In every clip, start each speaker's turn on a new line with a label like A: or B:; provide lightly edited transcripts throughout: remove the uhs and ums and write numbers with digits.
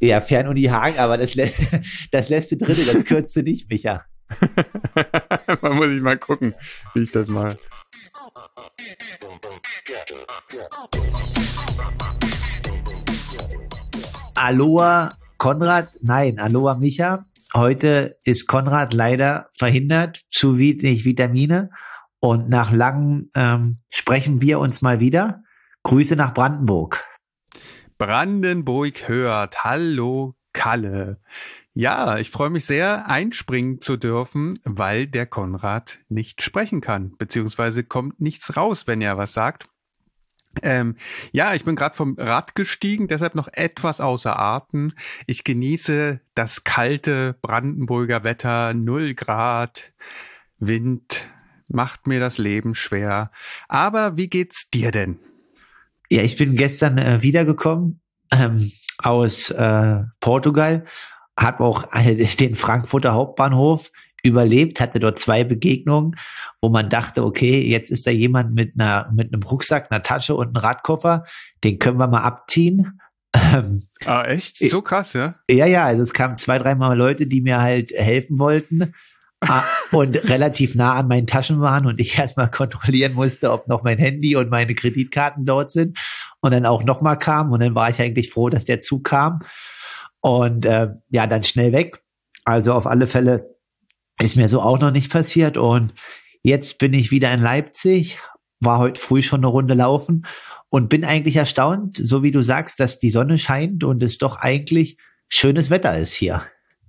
A: Ja, Fernuni Hagen, aber das lässt du drin, das kürzt du nicht, Micha.
B: Man muss ich mal gucken, wie ich das mache.
A: Aloha Konrad, nein, Aloha Micha. Heute ist Konrad leider verhindert, zu wenig Vitamine. Und nach langem sprechen wir uns mal wieder. Grüße nach Brandenburg.
B: Brandenburg hört. Hallo Kalle. Ja, ich freue mich sehr, einspringen zu dürfen, weil der Konrad nicht sprechen kann, beziehungsweise kommt nichts raus, wenn er was sagt. Ja, ich bin gerade vom Rad gestiegen, deshalb noch etwas außer Atem. Ich genieße das kalte Brandenburger Wetter, 0 Grad, Wind, macht mir das Leben schwer. Aber wie geht's dir denn?
A: Ja, ich bin gestern wiedergekommen aus Portugal, habe auch den Frankfurter Hauptbahnhof überlebt, hatte dort 2 Begegnungen, wo man dachte, okay, jetzt ist da jemand mit einem Rucksack, einer Tasche und einem Radkoffer, den können wir mal abziehen.
B: Echt? So krass, ja?
A: Ja, also es kamen 2, 3 Mal Leute, die mir halt helfen wollten und relativ nah an meinen Taschen waren und ich erstmal kontrollieren musste, ob noch mein Handy und meine Kreditkarten dort sind und dann auch nochmal kam und dann war ich eigentlich froh, dass der Zug kam und ja, dann schnell weg. Also auf alle Fälle ist mir so auch noch nicht passiert und jetzt bin ich wieder in Leipzig, war heute früh schon eine Runde laufen und bin eigentlich erstaunt, so wie du sagst, dass die Sonne scheint und es doch eigentlich schönes Wetter ist hier.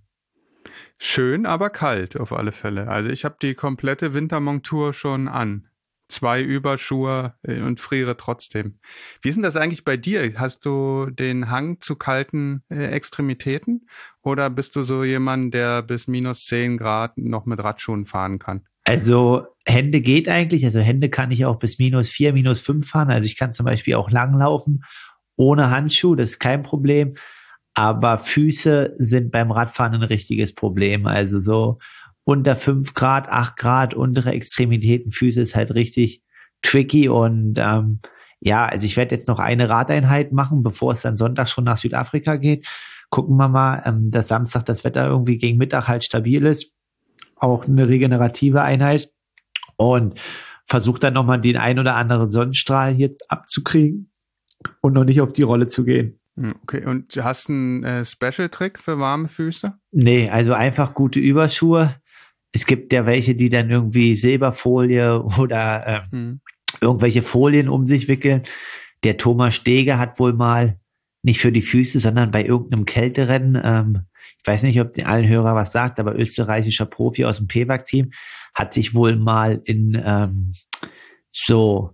B: Schön, aber kalt auf alle Fälle. Also ich habe die komplette Wintermontur schon an. 2 Überschuhe und friere trotzdem. Wie ist denn das eigentlich bei dir? Hast du den Hang zu kalten Extremitäten oder bist du so jemand, der bis minus 10 Grad noch mit Radschuhen fahren kann?
A: Also Hände geht eigentlich, also Hände kann ich auch bis minus 4, minus 5 fahren. Also ich kann zum Beispiel auch langlaufen ohne Handschuh, das ist kein Problem. Aber Füße sind beim Radfahren ein richtiges Problem. Also so unter 5 Grad, 8 Grad, untere Extremitäten, Füße ist halt richtig tricky. Und ja, also ich werde jetzt noch eine Radeinheit machen, bevor es dann Sonntag schon nach Südafrika geht. Gucken wir mal, dass Samstag das Wetter irgendwie gegen Mittag halt stabil ist. Auch eine regenerative Einheit. Und versuche dann nochmal den ein oder anderen Sonnenstrahl jetzt abzukriegen und noch nicht auf die Rolle zu gehen.
B: Okay, und hast du einen Special-Trick für warme Füße?
A: Nee, also einfach gute Überschuhe. Es gibt ja welche, die dann irgendwie Silberfolie oder irgendwelche Folien um sich wickeln. Der Thomas Steger hat wohl mal, nicht für die Füße, sondern bei irgendeinem Kälterennen, ich weiß nicht, ob allen Hörer was sagt, aber österreichischer Profi aus dem PWAG-Team hat sich wohl mal in so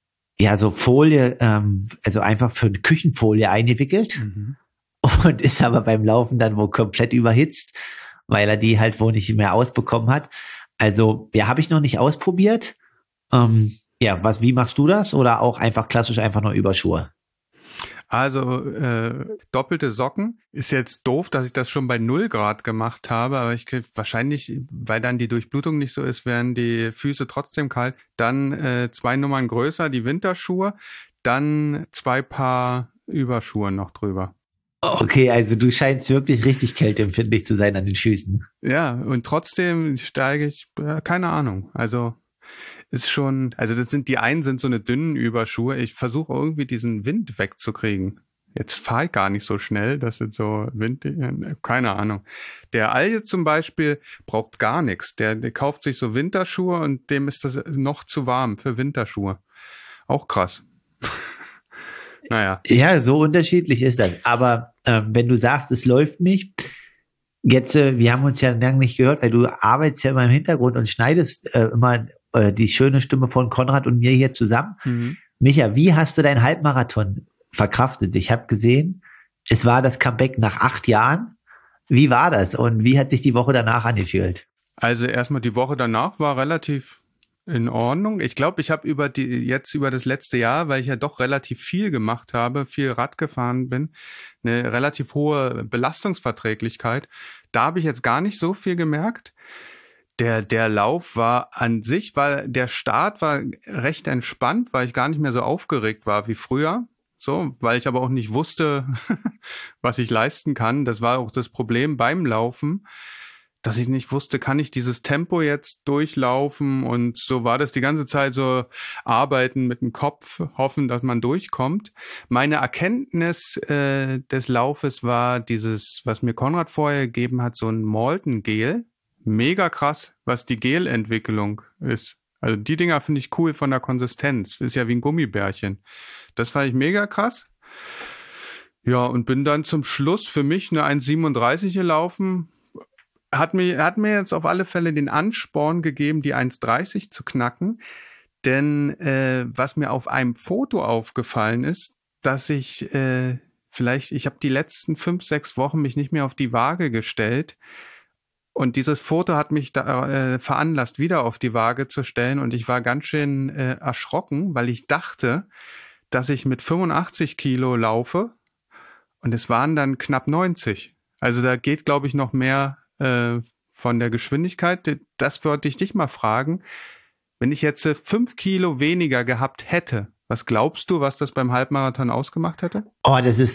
A: Folie, also einfach für eine Küchenfolie eingewickelt und ist aber beim Laufen dann wohl komplett überhitzt, weil er die halt wohl nicht mehr ausbekommen hat. Also, ja, habe ich noch nicht ausprobiert. Ja, wie machst du das? Oder auch einfach klassisch einfach nur Überschuhe?
B: Also doppelte Socken ist jetzt doof, dass ich das schon bei 0 Grad gemacht habe, aber ich krieg wahrscheinlich, weil dann die Durchblutung nicht so ist, werden die Füße trotzdem kalt. Dann 2 Nummern größer, die Winterschuhe, dann 2 Paar Überschuhe noch drüber.
A: Okay, also du scheinst wirklich richtig kälteempfindlich zu sein an den Füßen.
B: Ja, und trotzdem steige ich, keine Ahnung, also ist schon, also die einen sind so eine dünnen Überschuhe. Ich versuche irgendwie diesen Wind wegzukriegen. Jetzt fahre ich gar nicht so schnell, das sind so Wind, keine Ahnung. Der Alje zum Beispiel braucht gar nichts. Der kauft sich so Winterschuhe und dem ist das noch zu warm für Winterschuhe. Auch krass. Naja.
A: Ja, so unterschiedlich ist das. Aber wenn du sagst, es läuft nicht, jetzt, wir haben uns ja lange nicht gehört, weil du arbeitest ja immer im Hintergrund und schneidest immer die schöne Stimme von Konrad und mir hier zusammen. Micha, wie hast du deinen Halbmarathon verkraftet? Ich habe gesehen, es war das Comeback nach 8 Jahren. Wie war das und wie hat sich die Woche danach angefühlt?
B: Also erstmal die Woche danach war relativ in Ordnung. Ich glaube, ich habe über das letzte Jahr, weil ich ja doch relativ viel gemacht habe, viel Rad gefahren bin, eine relativ hohe Belastungsverträglichkeit. Da habe ich jetzt gar nicht so viel gemerkt. Der Lauf war an sich, der Start war recht entspannt, weil ich gar nicht mehr so aufgeregt war wie früher. so, weil ich aber auch nicht wusste, was ich leisten kann. Das war auch das Problem beim Laufen, dass ich nicht wusste, kann ich dieses Tempo jetzt durchlaufen? Und so war das die ganze Zeit so, arbeiten mit dem Kopf, hoffen, dass man durchkommt. Meine Erkenntnis des Laufes war dieses, was mir Konrad vorher gegeben hat, so ein Malton-Gel. Mega krass, was die Gelentwicklung ist. Also die Dinger finde ich cool von der Konsistenz. Ist ja wie ein Gummibärchen. Das fand ich mega krass. Ja, und bin dann zum Schluss für mich eine 1,37 gelaufen. Hat mir jetzt auf alle Fälle den Ansporn gegeben, die 1,30 zu knacken. Denn was mir auf einem Foto aufgefallen ist, dass ich ich habe die letzten 5, 6 Wochen mich nicht mehr auf die Waage gestellt. Und dieses Foto hat mich da veranlasst, wieder auf die Waage zu stellen. Und ich war ganz schön erschrocken, weil ich dachte, dass ich mit 85 Kilo laufe. Und es waren dann knapp 90. Also da geht, glaube ich, noch mehr von der Geschwindigkeit. Das wollte ich dich mal fragen. Wenn ich jetzt 5 Kilo weniger gehabt hätte, was glaubst du, was das beim Halbmarathon ausgemacht hätte?
A: Oh, das ist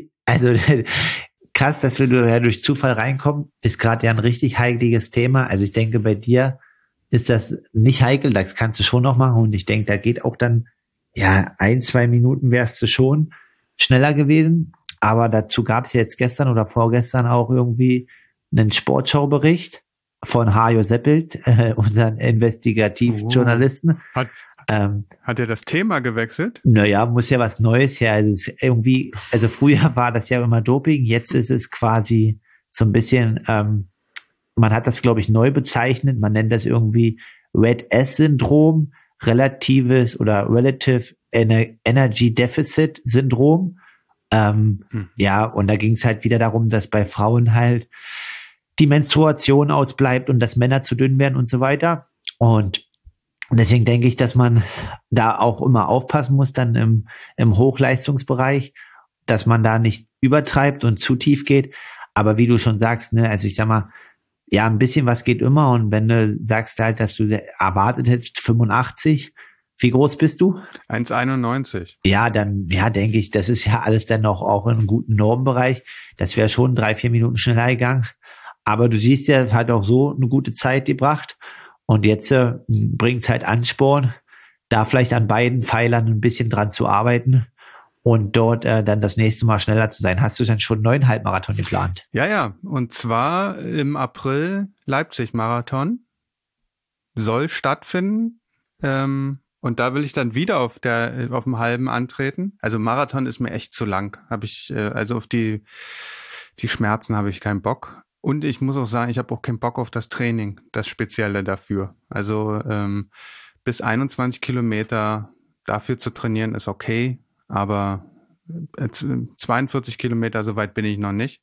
A: krass, dass wir ja durch Zufall reinkommen, ist gerade ja ein richtig heikliges Thema. Also ich denke, bei dir ist das nicht heikel, das kannst du schon noch machen. Und ich denke, da geht auch dann, 1, 2 Minuten wärst du schon schneller gewesen. Aber dazu gab es ja jetzt gestern oder vorgestern auch irgendwie einen Sportschaubericht von Hajo Seppelt, unseren Investigativjournalisten.
B: Hat er das Thema gewechselt?
A: Naja, muss ja was Neues her. Also früher war das ja immer Doping, jetzt ist es quasi so ein bisschen, man hat das, glaube ich, neu bezeichnet, man nennt das irgendwie Red S-Syndrom, Relative Energy Deficit Syndrom. Ja, und da ging es halt wieder darum, dass bei Frauen halt die Menstruation ausbleibt und dass Männer zu dünn werden und so weiter. Und deswegen denke ich, dass man da auch immer aufpassen muss, dann im Hochleistungsbereich, dass man da nicht übertreibt und zu tief geht. Aber wie du schon sagst, ne, also ich sag mal, ja, ein bisschen was geht immer. Und wenn du sagst halt, dass du erwartet hättest 85, wie groß bist du?
B: 1,91.
A: Ja, dann, denke ich, das ist ja alles dann noch auch in einem guten Normbereich. Das wäre schon 3, 4 Minuten schneller gegangen. Aber du siehst ja, es hat auch so eine gute Zeit gebracht. Und jetzt bringt es halt Ansporn, da vielleicht an beiden Pfeilern ein bisschen dran zu arbeiten und dort dann das nächste Mal schneller zu sein. Hast du dann schon einen neuen Halbmarathon geplant?
B: Ja. Und zwar im April Leipzig-Marathon soll stattfinden. Und da will ich dann wieder auf dem Halben antreten. Also Marathon ist mir echt zu lang. Also auf die Schmerzen habe ich keinen Bock. Und ich muss auch sagen, ich habe auch keinen Bock auf das Training, das Spezielle dafür. Also bis 21 Kilometer dafür zu trainieren ist okay, aber 42 Kilometer, so weit bin ich noch nicht.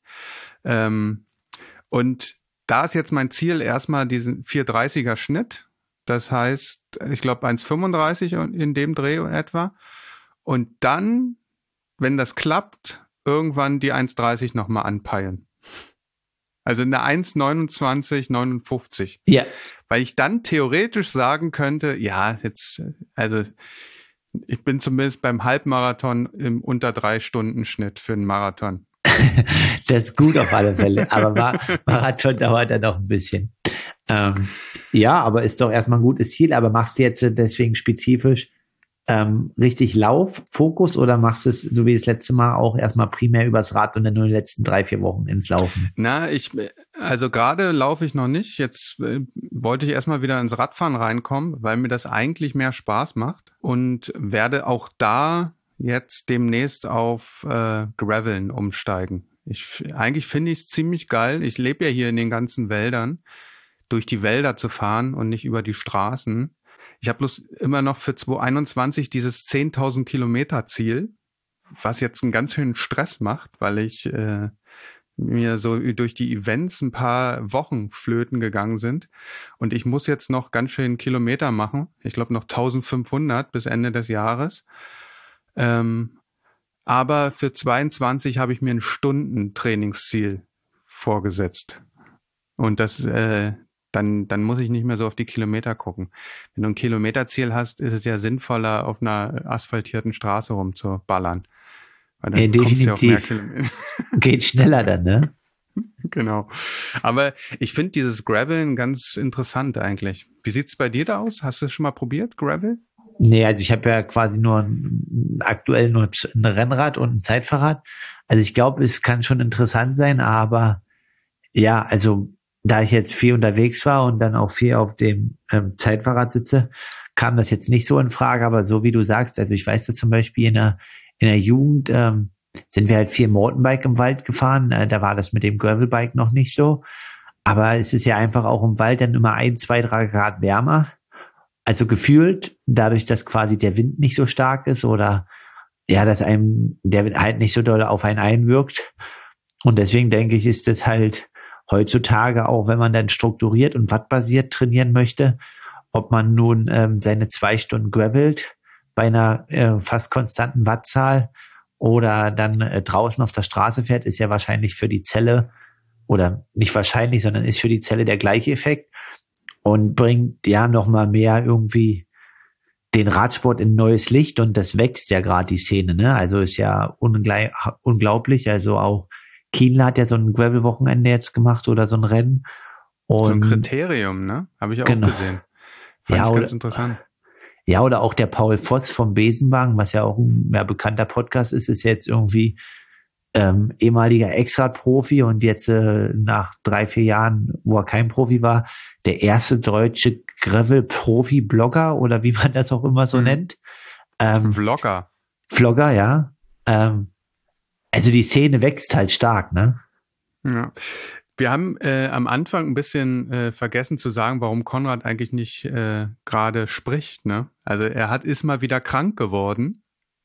B: Und da ist jetzt mein Ziel erstmal diesen 4,30er Schnitt. Das heißt, ich glaube 1,35 in dem Dreh etwa. Und dann, wenn das klappt, irgendwann die 1,30 nochmal anpeilen. Also eine 1,29,59.
A: Ja.
B: Weil ich dann theoretisch sagen könnte, also ich bin zumindest beim Halbmarathon im unter 3-Stunden-Schnitt für einen Marathon.
A: Das ist gut auf alle Fälle, aber Marathon dauert dann noch ein bisschen. Ja, aber ist doch erstmal ein gutes Ziel, aber machst du jetzt deswegen spezifisch richtig Lauffokus oder machst du es so wie das letzte Mal auch erstmal primär übers Rad und dann nur die letzten 3, 4 Wochen ins Laufen?
B: Also gerade laufe ich noch nicht. Jetzt wollte ich erstmal wieder ins Radfahren reinkommen, weil mir das eigentlich mehr Spaß macht und werde auch da jetzt demnächst auf Graveln umsteigen. Eigentlich finde ich es ziemlich geil. Ich lebe ja hier in den ganzen Wäldern, durch die Wälder zu fahren und nicht über die Straßen. Ich habe bloß immer noch für 2021 dieses 10.000 Kilometer Ziel, was jetzt einen ganz schönen Stress macht, weil ich mir so durch die Events ein paar Wochen flöten gegangen sind. Und ich muss jetzt noch ganz schön Kilometer machen. Ich glaube noch 1.500 bis Ende des Jahres. Aber für 22 habe ich mir ein Stundentrainingsziel vorgesetzt. Und das dann muss ich nicht mehr so auf die Kilometer gucken. Wenn du ein Kilometerziel hast, ist es ja sinnvoller, auf einer asphaltierten Straße rumzuballern. Weil dann
A: definitiv. Geht schneller dann, ne?
B: Genau. Aber ich finde dieses Graveln ganz interessant eigentlich. Wie sieht's bei dir da aus? Hast du es schon mal probiert, Gravel?
A: Nee, also ich habe ja quasi aktuell nur ein Rennrad und ein Zeitfahrrad. Also ich glaube, es kann schon interessant sein, aber ja, also da ich jetzt viel unterwegs war und dann auch viel auf dem Zeitfahrrad sitze, kam das jetzt nicht so in Frage. Aber so wie du sagst, also ich weiß, dass zum Beispiel in der Jugend sind wir halt viel Mountainbike im Wald gefahren. Da war das mit dem Gravelbike noch nicht so. Aber es ist ja einfach auch im Wald dann immer 1, 2, 3 Grad wärmer. Also gefühlt, dadurch, dass quasi der Wind nicht so stark ist oder ja, dass einem der Wind halt nicht so doll auf einen einwirkt. Und deswegen denke ich, ist das halt heutzutage auch, wenn man dann strukturiert und wattbasiert trainieren möchte, ob man nun seine 2 Stunden gravelt bei einer fast konstanten Wattzahl oder dann draußen auf der Straße fährt, ist ja wahrscheinlich für die Zelle oder nicht wahrscheinlich, sondern ist für die Zelle der gleiche Effekt und bringt ja nochmal mehr irgendwie den Radsport in neues Licht und das wächst ja gerade die Szene, ne? Also ist ja unglaublich. Also auch Kienle hat ja so ein Gravel-Wochenende jetzt gemacht oder so ein Rennen. Und
B: so ein Kriterium, ne? Habe ich auch gesehen. Fand ich ganz interessant.
A: Ja, oder auch der Paul Voss vom Besenwagen, was ja auch ein mehr bekannter Podcast ist jetzt irgendwie ehemaliger Ex-Rad-Profi und jetzt nach 3, 4 Jahren, wo er kein Profi war, der erste deutsche Gravel-Profi-Blogger oder wie man das auch immer so nennt.
B: Vlogger,
A: ja. Also die Szene wächst halt stark, ne?
B: Ja. Wir haben am Anfang ein bisschen vergessen zu sagen, warum Konrad eigentlich nicht gerade spricht, ne? Also er ist mal wieder krank geworden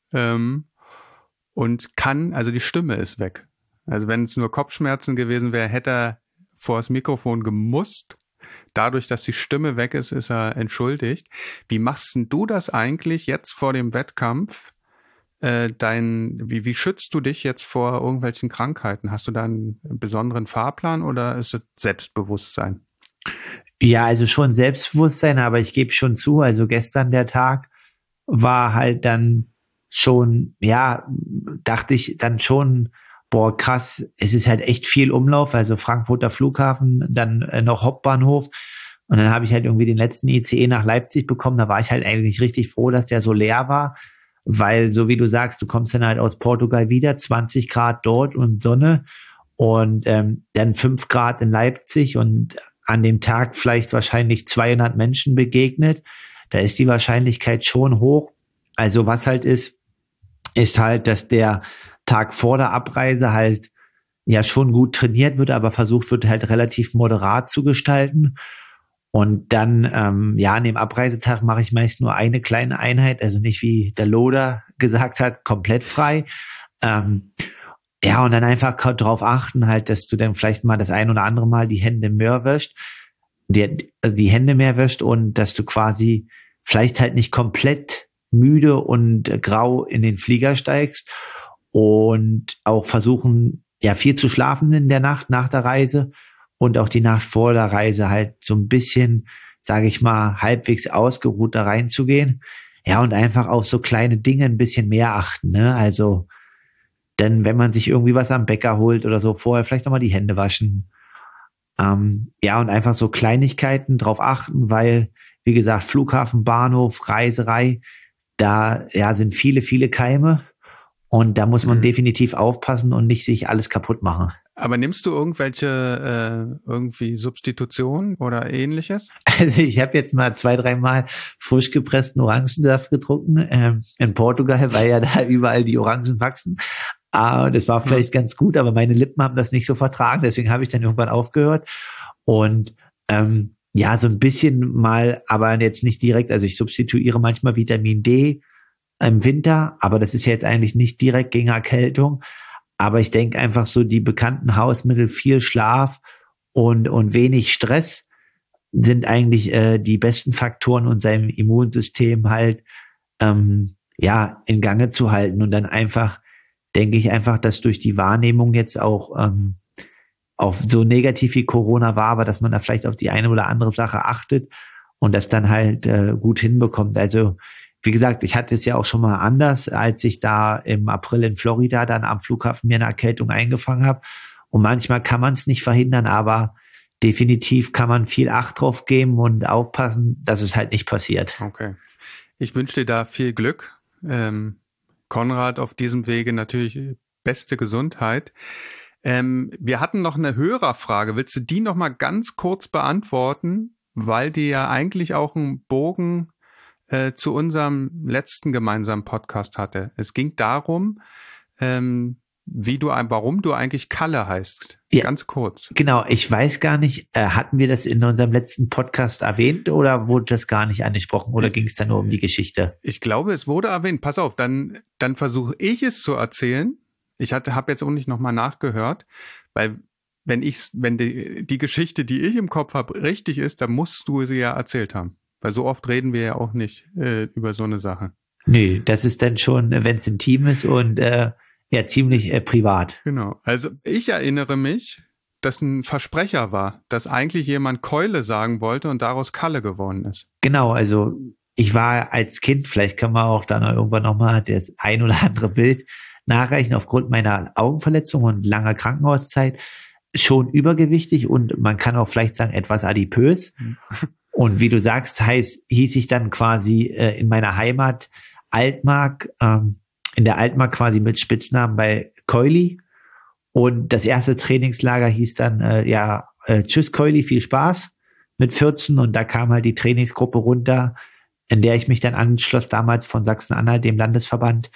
B: und also die Stimme ist weg. Also wenn es nur Kopfschmerzen gewesen wäre, hätte er vor das Mikrofon gemusst. Dadurch, dass die Stimme weg ist, ist er entschuldigt. Wie machst denn du das eigentlich jetzt vor dem Wettkampf? Wie schützt du dich jetzt vor irgendwelchen Krankheiten? Hast du da einen besonderen Fahrplan oder ist es Selbstbewusstsein?
A: Ja, also schon Selbstbewusstsein, aber ich gebe schon zu, also gestern der Tag war halt dann schon, ja, dachte ich dann schon, boah, krass, es ist halt echt viel Umlauf, also Frankfurter Flughafen, dann noch Hauptbahnhof und dann habe ich halt irgendwie den letzten ICE nach Leipzig bekommen, da war ich halt eigentlich richtig froh, dass der so leer war, weil so wie du sagst, du kommst dann halt aus Portugal wieder, 20 Grad dort und Sonne und dann 5 Grad in Leipzig und an dem Tag vielleicht wahrscheinlich 200 Menschen begegnet, da ist die Wahrscheinlichkeit schon hoch. Also was halt ist halt, dass der Tag vor der Abreise halt ja schon gut trainiert wird, aber versucht wird halt relativ moderat zu gestalten. Und dann, an dem Abreisetag mache ich meist nur eine kleine Einheit, also nicht wie der Loader gesagt hat, komplett frei. Und dann einfach drauf achten halt, dass du dann vielleicht mal das ein oder andere Mal die Hände mehr wäscht, die Hände mehr wäscht und dass du quasi vielleicht halt nicht komplett müde und grau in den Flieger steigst und auch versuchen, ja, viel zu schlafen in der Nacht nach der Reise und auch die Nacht vor der Reise halt so ein bisschen, sage ich mal, halbwegs ausgeruht da reinzugehen. Ja, und einfach auf so kleine Dinge ein bisschen mehr achten, ne? Also, denn wenn man sich irgendwie was am Bäcker holt oder so, vorher vielleicht nochmal die Hände waschen. Und einfach so Kleinigkeiten drauf achten, weil, wie gesagt, Flughafen, Bahnhof, Reiserei, da sind viele, viele Keime und da muss man definitiv aufpassen und nicht sich alles kaputt machen.
B: Aber nimmst du irgendwelche irgendwie Substitution oder ähnliches?
A: Also ich habe jetzt mal 2, 3 Mal frisch gepressten Orangensaft getrunken in Portugal, weil ja da überall die Orangen wachsen. Das war vielleicht ganz gut, aber meine Lippen haben das nicht so vertragen, deswegen habe ich dann irgendwann aufgehört. Und so ein bisschen mal, aber jetzt nicht direkt. Also ich substituiere manchmal Vitamin D im Winter, aber das ist ja jetzt eigentlich nicht direkt gegen Erkältung. Aber ich denke einfach so die bekannten Hausmittel, viel Schlaf und wenig Stress sind eigentlich die besten Faktoren, um sein Immunsystem halt in Gange zu halten. Und dann einfach, denke ich einfach, dass durch die Wahrnehmung jetzt auch auf so negativ wie Corona war, aber dass man da vielleicht auf die eine oder andere Sache achtet und das dann halt gut hinbekommt. Also wie gesagt, ich hatte es ja auch schon mal anders, als ich da im April in Florida dann am Flughafen mir eine Erkältung eingefangen habe. Und manchmal kann man es nicht verhindern, aber definitiv kann man viel Acht drauf geben und aufpassen, dass es halt nicht passiert.
B: Okay. Ich wünsche dir da viel Glück. Konrad, auf diesem Wege natürlich beste Gesundheit. Wir hatten noch eine Hörerfrage. Willst du die noch mal ganz kurz beantworten? Weil die ja eigentlich auch einen Bogen zu unserem letzten gemeinsamen Podcast hatte. Es ging darum, warum du eigentlich Kalle heißt. Ja, ganz kurz.
A: Genau, ich weiß gar nicht, hatten wir das in unserem letzten Podcast erwähnt oder wurde das gar nicht angesprochen oder ging es da nur um die Geschichte?
B: Ich glaube, es wurde erwähnt. Pass auf, dann versuche ich es zu erzählen. Ich habe jetzt auch nicht nochmal nachgehört, weil wenn die Geschichte, die ich im Kopf habe, richtig ist, dann musst du sie ja erzählt haben. Weil so oft reden wir ja auch nicht über so eine Sache.
A: Nee, das ist dann schon, wenn es intim ist und ja, ziemlich privat.
B: Genau. Also ich erinnere mich, dass ein Versprecher war, dass eigentlich jemand Keule sagen wollte und daraus Kalle geworden ist.
A: Genau, also ich war als Kind, vielleicht können wir auch dann irgendwann nochmal das ein oder andere Bild nachreichen, aufgrund meiner Augenverletzung und langer Krankenhauszeit schon übergewichtig und man kann auch vielleicht sagen etwas adipös. Und wie du sagst, hieß ich dann quasi in meiner Heimat Altmark, in der Altmark quasi mit Spitznamen bei Keuli. Und das erste Trainingslager hieß dann, tschüss Keuli, viel Spaß mit 14. Und da kam halt die Trainingsgruppe runter, in der ich mich dann anschloss, damals von Sachsen-Anhalt, dem Landesverband,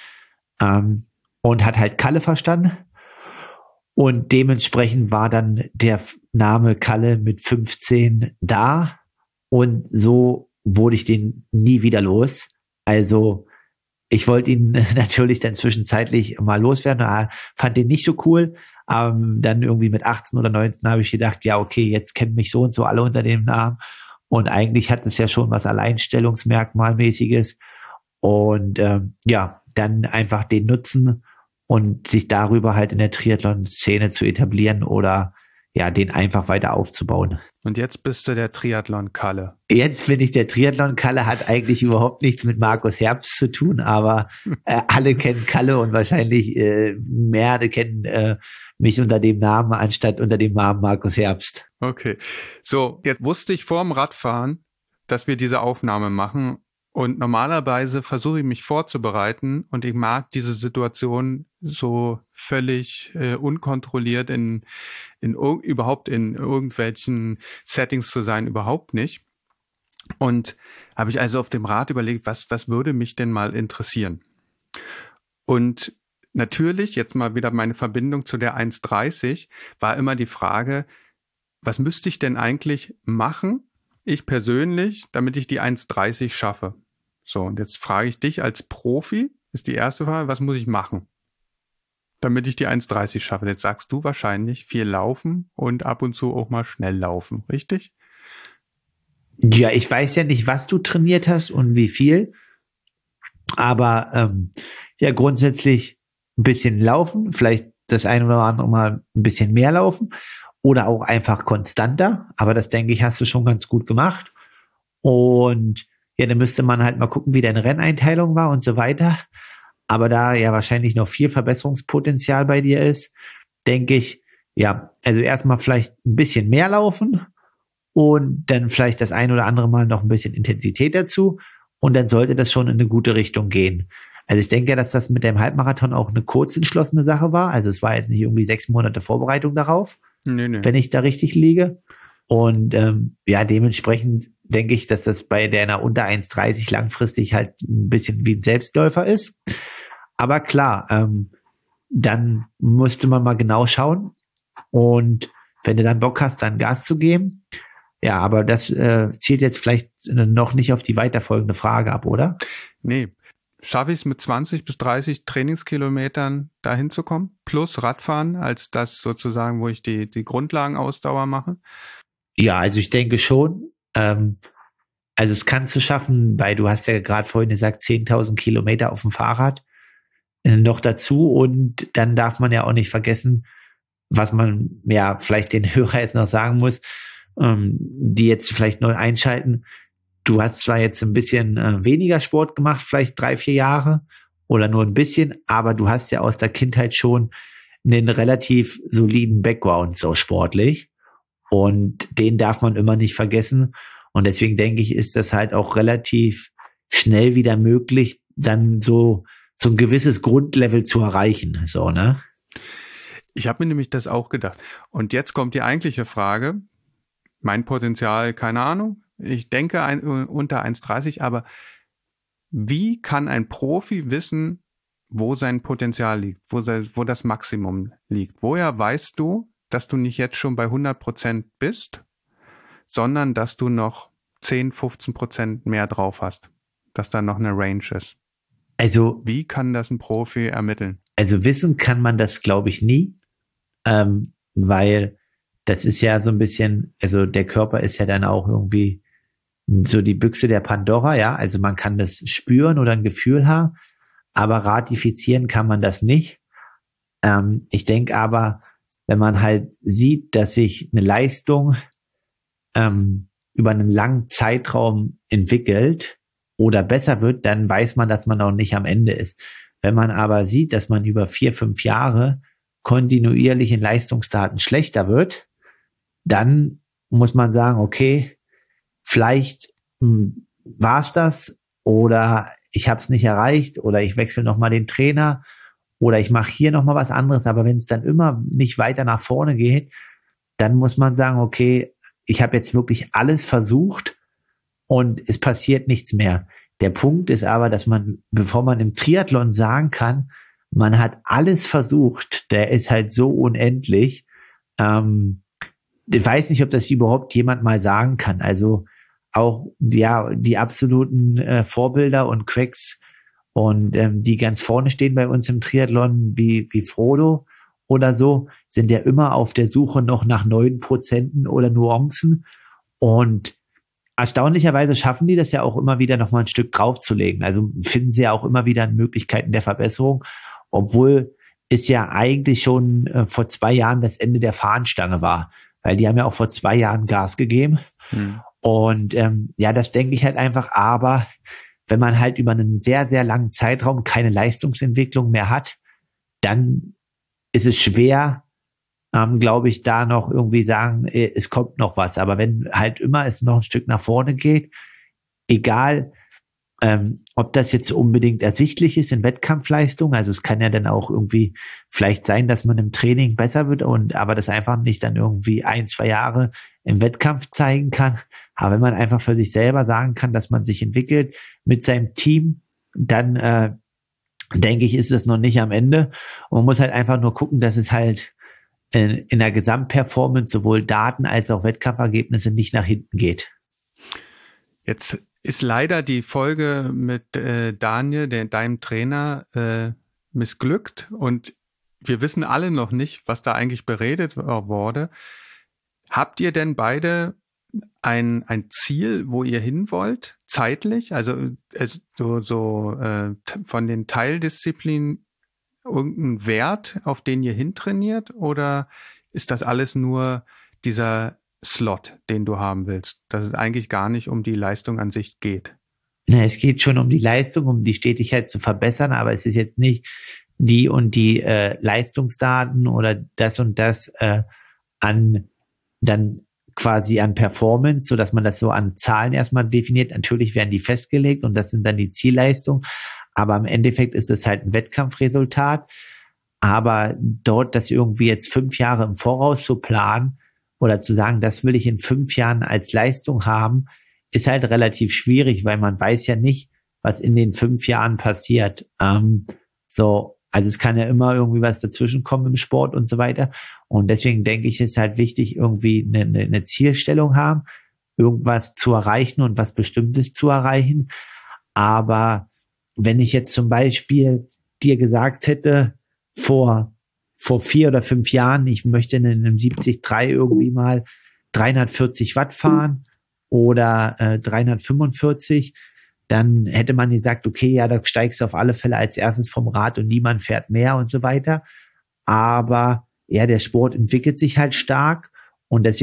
A: und hat halt Kalle verstanden. Und dementsprechend war dann der Name Kalle mit 15 da. Und so wurde ich den nie wieder los. Also ich wollte ihn natürlich dann zwischenzeitlich mal loswerden, fand den nicht so cool. Dann irgendwie mit 18 oder 19 habe ich gedacht, ja okay, jetzt kennen mich so und so alle unter dem Namen. Und eigentlich hat es ja schon was Alleinstellungsmerkmalmäßiges. Und dann einfach den nutzen und sich darüber halt in der Triathlon-Szene zu etablieren oder ja, den einfach weiter aufzubauen.
B: Und jetzt bist du der Triathlon-Kalle.
A: Jetzt bin ich der Triathlon-Kalle, hat eigentlich überhaupt nichts mit Markus Herbst zu tun, aber alle kennen Kalle und wahrscheinlich mehr kennen mich unter dem Namen, anstatt unter dem Namen Markus Herbst.
B: Okay, so, jetzt wusste ich vorm Radfahren, dass wir diese Aufnahme machen. Und normalerweise versuche ich mich vorzubereiten und ich mag diese Situation so völlig unkontrolliert überhaupt in irgendwelchen Settings zu sein, überhaupt nicht. Und habe ich also auf dem Rad überlegt, was würde mich denn mal interessieren? Und natürlich, jetzt mal wieder meine Verbindung zu der 1,30, war immer die Frage, was müsste ich denn eigentlich machen, ich persönlich, damit ich die 1,30 schaffe? So, und jetzt frage ich dich als Profi, ist die erste Frage, was muss ich machen, damit ich die 1,30 schaffe? Jetzt sagst du wahrscheinlich viel laufen und ab und zu auch mal schnell laufen, richtig?
A: Ja, ich weiß ja nicht, was du trainiert hast und wie viel, aber grundsätzlich ein bisschen laufen, vielleicht das ein oder andere Mal ein bisschen mehr laufen oder auch einfach konstanter, aber das denke ich, hast du schon ganz gut gemacht. Und ja, dann müsste man halt mal gucken, wie deine Renneinteilung war und so weiter. Aber da ja wahrscheinlich noch viel Verbesserungspotenzial bei dir ist, denke ich, ja, also erstmal vielleicht ein bisschen mehr laufen und dann vielleicht das ein oder andere Mal noch ein bisschen Intensität dazu und dann sollte das schon in eine gute Richtung gehen. Also ich denke ja, dass das mit dem Halbmarathon auch eine kurz entschlossene Sache war. Also es war jetzt nicht irgendwie 6 Monate Vorbereitung darauf, wenn ich da richtig liege. Und dementsprechend denke ich, dass das bei der unter 1,30 langfristig halt ein bisschen wie ein Selbstläufer ist. Aber klar, dann musste man mal genau schauen. Und wenn du dann Bock hast, dann Gas zu geben. Ja, aber das zielt jetzt vielleicht noch nicht auf die weiterfolgende Frage ab, oder?
B: Nee. Schaffe ich es mit 20 bis 30 Trainingskilometern dahin zu kommen? Plus Radfahren, als das sozusagen, wo ich die Grundlagenausdauer mache?
A: Ja, also ich denke schon. Also es kannst du schaffen, weil du hast ja gerade vorhin gesagt, 10.000 Kilometer auf dem Fahrrad noch dazu. Und dann darf man ja auch nicht vergessen, was man ja vielleicht den Hörer jetzt noch sagen muss, die jetzt vielleicht neu einschalten. du hast zwar jetzt ein bisschen weniger Sport gemacht, vielleicht 3-4 Jahre oder nur ein bisschen, aber du hast ja aus der Kindheit schon einen relativ soliden Background, so sportlich. Und den darf man immer nicht vergessen. Und deswegen denke ich, ist das halt auch relativ schnell wieder möglich, dann so ein gewisses Grundlevel zu erreichen. So, ne?
B: Ich habe mir nämlich das auch gedacht. Und jetzt kommt die eigentliche Frage. Mein Potenzial, keine Ahnung. Ich denke unter 1,30, aber wie kann ein Profi wissen, wo sein Potenzial liegt, wo das Maximum liegt? Woher weißt du, dass du nicht jetzt schon bei 100% bist, sondern dass du noch 10-15% mehr drauf hast, dass da noch eine Range ist?
A: Also,
B: wie kann das ein Profi ermitteln?
A: Also wissen kann man das, glaube ich, nie, weil das ist ja so ein bisschen, also der Körper ist ja dann auch irgendwie so die Büchse der Pandora, ja, also man kann das spüren oder ein Gefühl haben, aber ratifizieren kann man das nicht. Ich denke aber, wenn man halt sieht, dass sich eine Leistung über einen langen Zeitraum entwickelt oder besser wird, dann weiß man, dass man auch nicht am Ende ist. Wenn man aber sieht, dass man über 4-5 Jahre kontinuierlich in Leistungsdaten schlechter wird, dann muss man sagen, okay, vielleicht war es das oder ich habe es nicht erreicht oder ich wechsle nochmal den Trainer oder ich mache hier nochmal was anderes. Aber wenn es dann immer nicht weiter nach vorne geht, dann muss man sagen, okay, ich habe jetzt wirklich alles versucht und es passiert nichts mehr. Der Punkt ist aber, dass man, bevor man im Triathlon sagen kann, man hat alles versucht, der ist halt so unendlich. Ich weiß nicht, ob das überhaupt jemand mal sagen kann. Also auch die absoluten Vorbilder und Cracks und die ganz vorne stehen bei uns im Triathlon, wie Frodo oder so, sind ja immer auf der Suche noch nach neuen Prozenten oder Nuancen. Und erstaunlicherweise schaffen die das ja auch immer wieder noch mal ein Stück draufzulegen. Also finden sie ja auch immer wieder Möglichkeiten der Verbesserung, obwohl es ja eigentlich schon vor 2 Jahren das Ende der Fahnenstange war, weil die haben ja auch vor 2 Jahren Gas gegeben. Und das denke ich halt einfach. Aber wenn man halt über einen sehr, sehr langen Zeitraum keine Leistungsentwicklung mehr hat, dann ist es schwer, glaube ich, da noch irgendwie sagen, es kommt noch was. Aber wenn halt immer es noch ein Stück nach vorne geht, egal, ob das jetzt unbedingt ersichtlich ist in Wettkampfleistung, also es kann ja dann auch irgendwie vielleicht sein, dass man im Training besser wird aber das einfach nicht dann irgendwie 1-2 Jahre im Wettkampf zeigen kann. Aber wenn man einfach für sich selber sagen kann, dass man sich entwickelt mit seinem Team, dann denke ich, ist es noch nicht am Ende. Und man muss halt einfach nur gucken, dass es halt in der Gesamtperformance sowohl Daten als auch Wettkampfergebnisse nicht nach hinten geht.
B: Jetzt ist leider die Folge mit Daniel, deinem Trainer, missglückt und wir wissen alle noch nicht, was da eigentlich beredet wurde. Habt ihr denn beide ein Ziel, wo ihr hin wollt, zeitlich? Also von den Teildisziplinen irgendein Wert, auf den ihr hintrainiert? Oder ist das alles nur dieser Slot, den du haben willst, dass es eigentlich gar nicht um die Leistung an sich geht?
A: Es geht schon um die Leistung, um die Stetigkeit zu verbessern, aber es ist jetzt nicht die und die Leistungsdaten oder das und das an Performance, so dass man das so an Zahlen erstmal definiert. Natürlich werden die festgelegt und das sind dann die Zielleistungen, aber im Endeffekt ist es halt ein Wettkampfresultat. Aber dort, das irgendwie jetzt 5 Jahre im Voraus zu planen oder zu sagen, das will ich in 5 Jahren als Leistung haben, ist halt relativ schwierig, weil man weiß ja nicht, was in den 5 Jahren passiert. Also es kann ja immer irgendwie was dazwischen kommen im Sport und so weiter. Und deswegen denke ich, ist halt wichtig, irgendwie eine Zielstellung haben, irgendwas zu erreichen und was Bestimmtes zu erreichen. Aber wenn ich jetzt zum Beispiel dir gesagt hätte, vor 4 oder 5 Jahren, ich möchte in einem 73 irgendwie mal 340 Watt fahren oder 345, dann hätte man gesagt, okay, ja, da steigst du auf alle Fälle als erstes vom Rad und niemand fährt mehr und so weiter. Aber ja, der Sport entwickelt sich halt stark und deswegen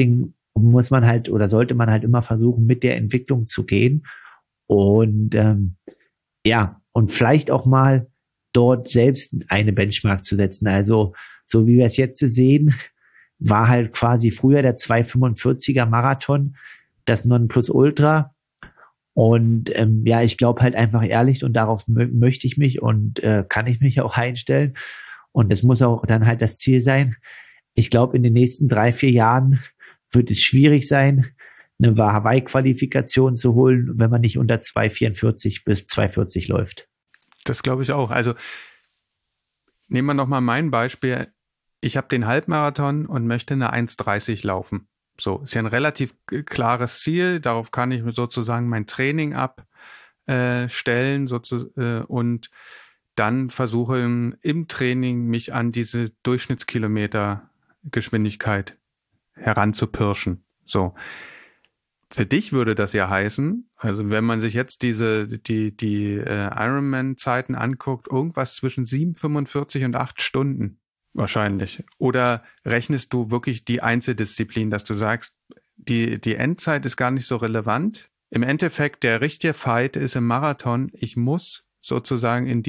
A: muss man halt oder sollte man halt immer versuchen, mit der Entwicklung zu gehen und ja, und vielleicht auch mal dort selbst eine Benchmark zu setzen. Also, so wie wir es jetzt sehen, war halt quasi früher der 2:45er Marathon das Nonplusultra. Und ja, ich glaube halt einfach ehrlich und darauf möchte ich mich und kann ich mich auch einstellen. Und das muss auch dann halt das Ziel sein. Ich glaube, in den nächsten 3-4 Jahren wird es schwierig sein, eine Hawaii-Qualifikation zu holen, wenn man nicht unter 2:44 bis 2:40 läuft.
B: Das glaube ich auch. Also nehmen wir nochmal mein Beispiel. Ich habe den Halbmarathon und möchte eine 1:30 laufen. So, ist ja ein relativ klares Ziel. Darauf kann ich sozusagen mein Training abstellen und dann versuche im Training mich an diese Durchschnittskilometergeschwindigkeit heranzupirschen. So. Für dich würde das ja heißen, also wenn man sich jetzt die Ironman-Zeiten anguckt, irgendwas zwischen 7:45 und 8 Stunden wahrscheinlich. Oder rechnest du wirklich die Einzeldisziplin, dass du sagst, die Endzeit ist gar nicht so relevant? Im Endeffekt, der richtige Fight ist im Marathon, ich muss sozusagen in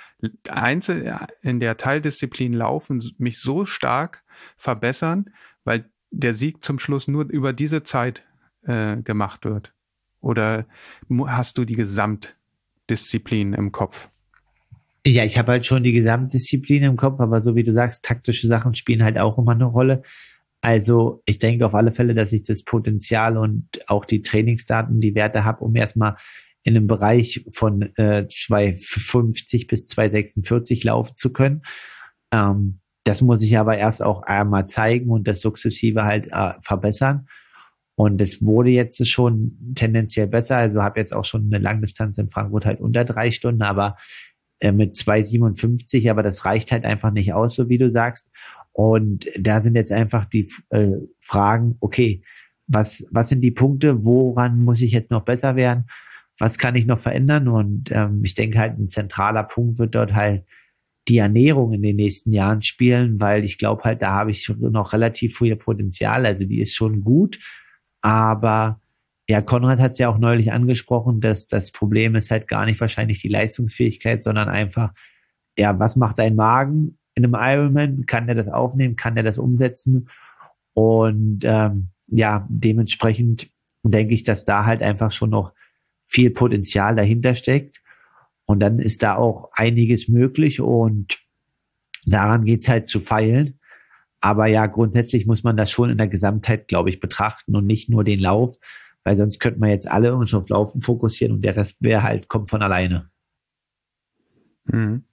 B: der Teildisziplin laufen, mich so stark verbessern, weil der Sieg zum Schluss nur über diese Zeit gemacht wird? Oder hast du die Gesamtdisziplin im Kopf?
A: Ja, ich habe halt schon die Gesamtdisziplin im Kopf, aber so wie du sagst, taktische Sachen spielen halt auch immer eine Rolle. Also ich denke auf alle Fälle, dass ich das Potenzial und auch die Trainingsdaten, die Werte habe, um erstmal in einem Bereich von 2:50 bis 2:46 laufen zu können. Das muss ich aber erst auch einmal zeigen und das sukzessive halt verbessern. Und es wurde jetzt schon tendenziell besser. Also habe jetzt auch schon eine Langdistanz in Frankfurt halt unter 3 Stunden, aber mit 2:57, aber das reicht halt einfach nicht aus, so wie du sagst. Und da sind jetzt einfach die Fragen, okay, was sind die Punkte, woran muss ich jetzt noch besser werden? Was kann ich noch verändern? Und ich denke halt, ein zentraler Punkt wird dort halt die Ernährung in den nächsten Jahren spielen, weil ich glaube halt, da habe ich noch relativ viel Potenzial. Also die ist schon gut, aber ja, Konrad hat es ja auch neulich angesprochen, dass das Problem ist halt gar nicht wahrscheinlich die Leistungsfähigkeit, sondern einfach, ja, was macht dein Magen in einem Ironman? Kann der das aufnehmen? Kann der das umsetzen? Und ja, dementsprechend denke ich, dass da halt einfach schon noch viel Potenzial dahinter steckt. Und dann ist da auch einiges möglich und daran geht's halt zu feilen. Aber ja, grundsätzlich muss man das schon in der Gesamtheit, glaube ich, betrachten und nicht nur den Lauf, weil sonst könnten wir jetzt alle uns auf Laufen fokussieren und der Rest kommt von alleine.
B: Mhm.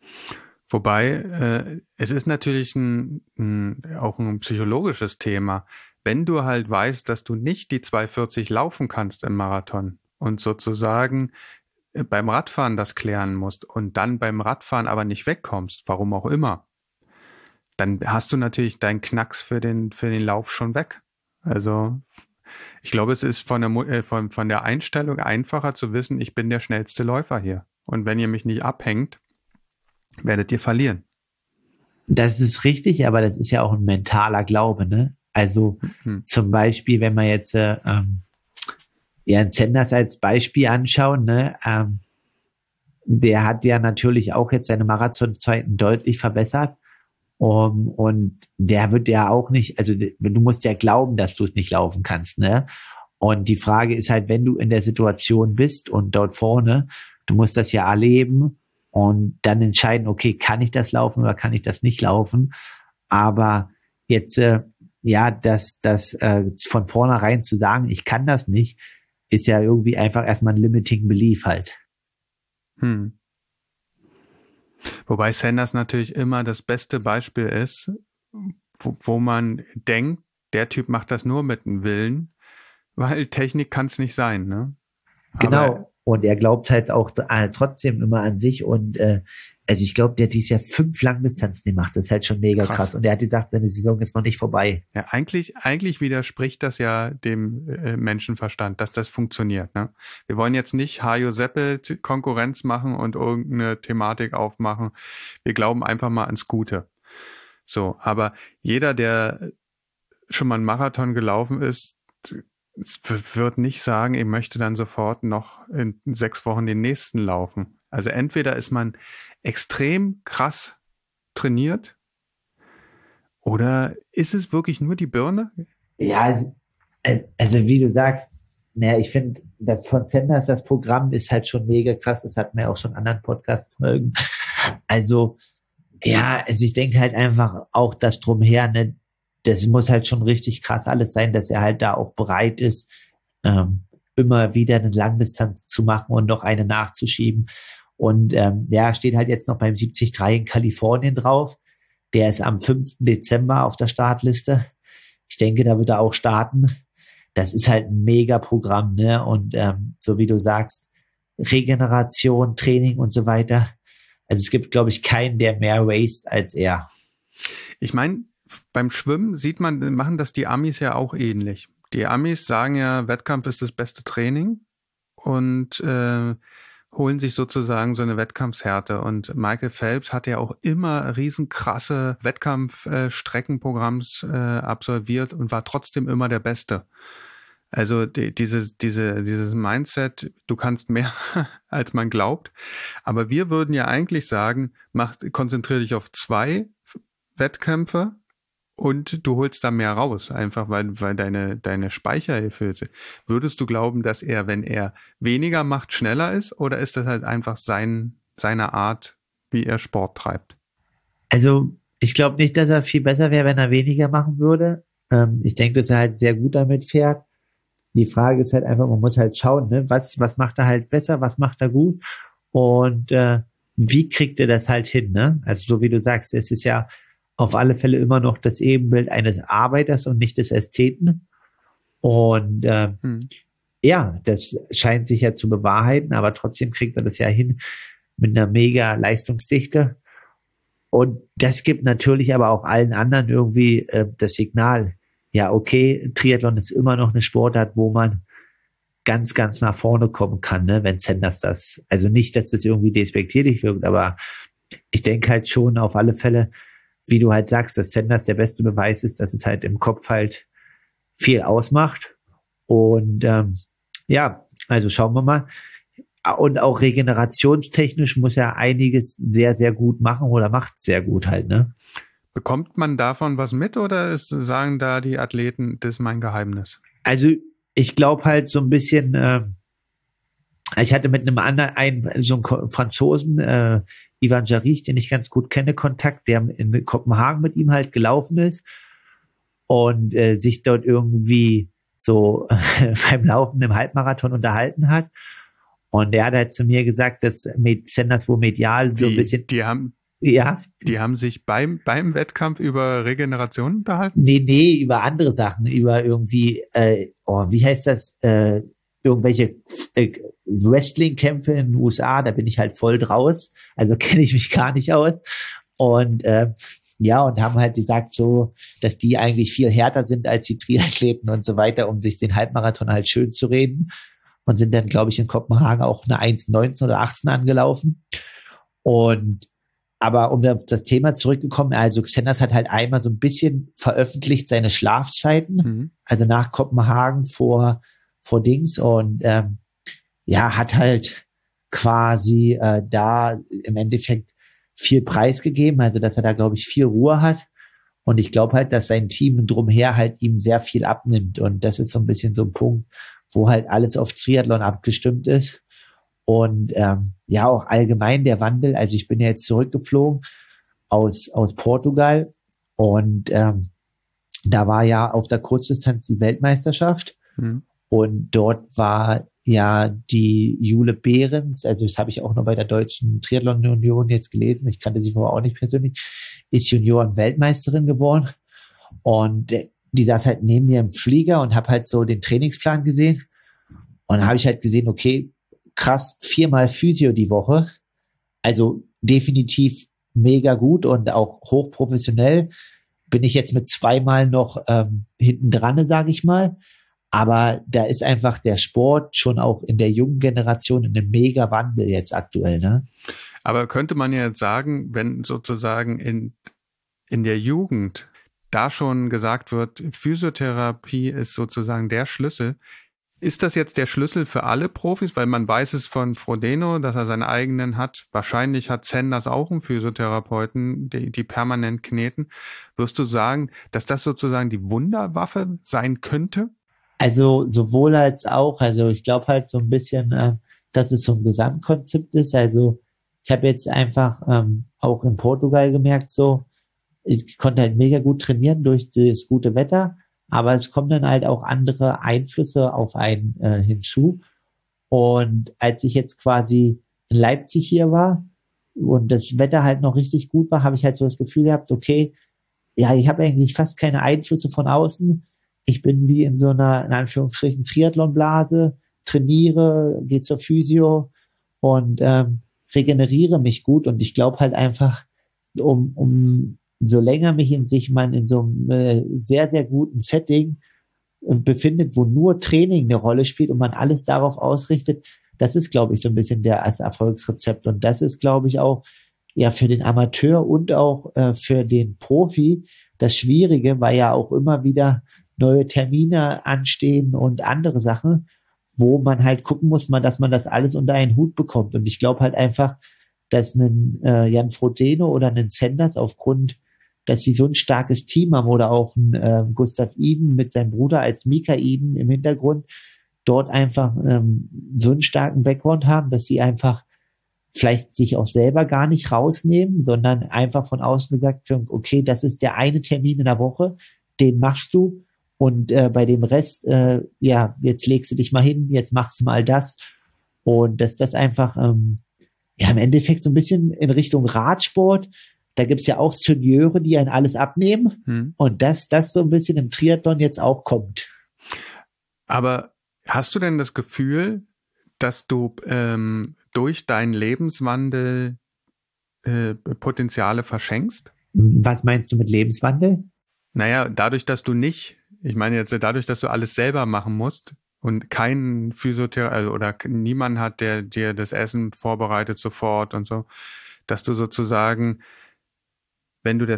B: Wobei, es ist natürlich auch ein psychologisches Thema. Wenn du halt weißt, dass du nicht die 2:40 laufen kannst im Marathon und sozusagen beim Radfahren das klären musst und dann beim Radfahren aber nicht wegkommst, warum auch immer, dann hast du natürlich deinen Knacks für den Lauf schon weg. Also ich glaube, es ist von der Einstellung einfacher zu wissen, ich bin der schnellste Läufer hier. Und wenn ihr mich nicht abhängt, werdet ihr verlieren.
A: Das ist richtig, aber das ist ja auch ein mentaler Glaube, ne? Also zum Beispiel, wenn wir jetzt Jan Sanders als Beispiel anschauen, ne? Der hat ja natürlich auch jetzt seine Marathonzeiten deutlich verbessert. Und der wird ja auch nicht, also du musst ja glauben, dass du es nicht laufen kannst, ne? Und die Frage ist halt, wenn du in der Situation bist und dort vorne, du musst das ja erleben und dann entscheiden, okay, kann ich das laufen oder kann ich das nicht laufen? Aber jetzt, ja, das von vornherein zu sagen, ich kann das nicht, ist ja irgendwie einfach erstmal ein limiting belief halt.
B: Wobei Sanders natürlich immer das beste Beispiel ist, wo man denkt, der Typ macht das nur mit dem Willen, weil Technik kann es nicht sein, ne?
A: Genau. Aber und er glaubt halt auch trotzdem immer an sich und also ich glaube, der hat dieses Jahr 5 Langdistanzen gemacht. Das ist halt schon mega krass. Und er hat gesagt, seine Saison ist noch nicht vorbei.
B: Ja, eigentlich widerspricht das ja dem Menschenverstand, dass das funktioniert. Ne? Wir wollen jetzt nicht Hajo Seppel Konkurrenz machen und irgendeine Thematik aufmachen. Wir glauben einfach mal ans Gute. So, aber jeder, der schon mal einen Marathon gelaufen ist, wird nicht sagen, ich möchte dann sofort noch in 6 Wochen den nächsten laufen. Also entweder ist man extrem krass trainiert oder ist es wirklich nur die Birne?
A: Ja, also wie du sagst, naja, ich finde, das von Sanders, das Programm ist halt schon mega krass. Das hatten wir auch schon in anderen Podcast-Folgen. Also, ja, also ich denke halt einfach auch das Drumher, ne, das muss halt schon richtig krass alles sein, dass er halt da auch bereit ist, immer wieder eine Langdistanz zu machen und noch eine nachzuschieben. Und ja, steht halt jetzt noch beim 73 in Kalifornien drauf. Der ist am 5. Dezember auf der Startliste. Ich denke, da wird er auch starten. Das ist halt ein Mega-Programm, ne? Und so wie du sagst, Regeneration, Training und so weiter. Also es gibt, glaube ich, keinen, der mehr raced als er.
B: Ich meine, beim Schwimmen sieht man, machen das die Amis ja auch ähnlich. Die Amis sagen ja, Wettkampf ist das beste Training und holen sich sozusagen so eine Wettkampfshärte. Und Michael Phelps hat ja auch immer riesenkrasse Wettkampfstreckenprogramms absolviert und war trotzdem immer der Beste. Also dieses Mindset, du kannst mehr, als man glaubt. Aber wir würden ja eigentlich sagen, konzentriere dich auf 2 Wettkämpfe und du holst da mehr raus, einfach weil deine Speicherhilfe ist. Würdest du glauben, dass er, wenn er weniger macht, schneller ist? Oder ist das halt einfach seine Art, wie er Sport treibt?
A: Also ich glaube nicht, dass er viel besser wäre, wenn er weniger machen würde. Ich denke, dass er halt sehr gut damit fährt. Die Frage ist halt einfach, man muss halt schauen, ne? Was macht er halt besser, was macht er gut und wie kriegt er das halt hin, ne? Also so wie du sagst, es ist ja auf alle Fälle immer noch das Ebenbild eines Arbeiters und nicht des Ästheten. Und ja, das scheint sich ja zu bewahrheiten, aber trotzdem kriegt er das ja hin mit einer mega Leistungsdichte. Und das gibt natürlich aber auch allen anderen irgendwie das Signal, ja, okay, Triathlon ist immer noch eine Sportart, wo man ganz, ganz nach vorne kommen kann, ne, wenn Sanders das, also nicht, dass das irgendwie despektierlich wirkt, aber ich denke halt schon auf alle Fälle, wie du halt sagst, dass Sanders der beste Beweis ist, dass es halt im Kopf halt viel ausmacht. Und ja, also schauen wir mal. Und auch regenerationstechnisch muss er einiges sehr, sehr gut machen oder macht sehr gut halt, ne?
B: Bekommt man davon was mit oder sagen da die Athleten, das ist mein Geheimnis?
A: Also ich glaube halt so ein bisschen, ich hatte mit einem anderen, so einem Franzosen, Ivan Jarich, den ich ganz gut kenne, Kontakt, der in Kopenhagen mit ihm halt gelaufen ist und sich dort irgendwie so beim Laufen im Halbmarathon unterhalten hat. Und der hat halt zu mir gesagt, dass Sanders wohl medial so ein bisschen...
B: Die haben sich beim Wettkampf über Regeneration unterhalten?
A: Nee, über andere Sachen, über irgendwie, wie heißt das, irgendwelche Wrestling-Kämpfe in den USA, da bin ich halt voll draus, also kenne ich mich gar nicht aus. Und ja, und haben halt gesagt so, dass die eigentlich viel härter sind als die Triathleten und so weiter, um sich den Halbmarathon halt schön zu reden. Und sind dann, glaube ich, in Kopenhagen auch eine 1,19 oder 18 angelaufen. Aber um auf das Thema zurückgekommen, also Sanders hat halt einmal so ein bisschen veröffentlicht seine Schlafzeiten, also nach Kopenhagen vor Dings und ja, hat halt quasi da im Endeffekt viel preisgegeben, also dass er da, glaube ich, viel Ruhe hat. Und ich glaube halt, dass sein Team drumher halt ihm sehr viel abnimmt. Und das ist so ein bisschen so ein Punkt, wo halt alles auf Triathlon abgestimmt ist. Und ja, auch allgemein der Wandel. Also ich bin ja jetzt zurückgeflogen aus Portugal und da war ja auf der Kurzdistanz die Weltmeisterschaft und dort war ja die Jule Behrens, also das habe ich auch noch bei der Deutschen Triathlon Union jetzt gelesen, ich kannte sie vorher auch nicht persönlich, ist Junioren-Weltmeisterin geworden und die saß halt neben mir im Flieger und habe halt so den Trainingsplan gesehen und dann habe ich halt gesehen, okay, krass, 4-mal Physio die Woche, also definitiv mega gut und auch hochprofessionell. Bin ich jetzt mit 2-mal noch hinten dran, sage ich mal. Aber da ist einfach der Sport schon auch in der jungen Generation in einem mega Wandel jetzt aktuell, ne?
B: Aber könnte man ja jetzt sagen, wenn sozusagen in der Jugend da schon gesagt wird, Physiotherapie ist sozusagen der Schlüssel. Ist das jetzt der Schlüssel für alle Profis? Weil man weiß es von Frodeno, dass er seinen eigenen hat. Wahrscheinlich hat Zenders auch einen Physiotherapeuten, die permanent kneten. Wirst du sagen, dass das sozusagen die Wunderwaffe sein könnte?
A: Also sowohl als auch. Also ich glaube halt so ein bisschen, dass es so ein Gesamtkonzept ist. Also ich habe jetzt einfach auch in Portugal gemerkt, so ich konnte halt mega gut trainieren durch das gute Wetter. Aber es kommen dann halt auch andere Einflüsse auf einen hinzu. Und als ich jetzt quasi in Leipzig hier war und das Wetter halt noch richtig gut war, habe ich halt so das Gefühl gehabt, okay, ja, ich habe eigentlich fast keine Einflüsse von außen. Ich bin wie in so einer, in Anführungsstrichen, Triathlonblase, trainiere, gehe zur Physio und regeneriere mich gut. Und ich glaube halt einfach, so länger mich man in so einem sehr, sehr guten Setting befindet, wo nur Training eine Rolle spielt und man alles darauf ausrichtet, das ist, glaube ich, so ein bisschen das Erfolgsrezept. Und das ist, glaube ich, auch ja für den Amateur und auch für den Profi das Schwierige, weil ja auch immer wieder neue Termine anstehen und andere Sachen, wo man halt gucken muss, dass man das alles unter einen Hut bekommt. Und ich glaube halt einfach, dass ein Jan Frodeno oder ein Zenders aufgrund, dass sie so ein starkes Team haben oder auch ein Gustav Iden mit seinem Bruder als Mika Iden im Hintergrund dort einfach so einen starken Background haben, dass sie einfach vielleicht sich auch selber gar nicht rausnehmen, sondern einfach von außen gesagt haben, okay, das ist der eine Termin in der Woche, den machst du und bei dem Rest, ja, jetzt legst du dich mal hin, jetzt machst du mal das und dass das einfach ja im Endeffekt so ein bisschen in Richtung Radsport, da gibt's ja auch Senioren, die einen alles abnehmen und das so ein bisschen im Triathlon jetzt auch kommt.
B: Aber hast du denn das Gefühl, dass du durch deinen Lebenswandel Potenziale verschenkst?
A: Was meinst du mit Lebenswandel?
B: Naja, dadurch, dass du nicht, ich meine jetzt dadurch, dass du alles selber machen musst und keinen Physiotherapeut oder niemand hat, der dir das Essen vorbereitet sofort und so, dass du sozusagen, wenn du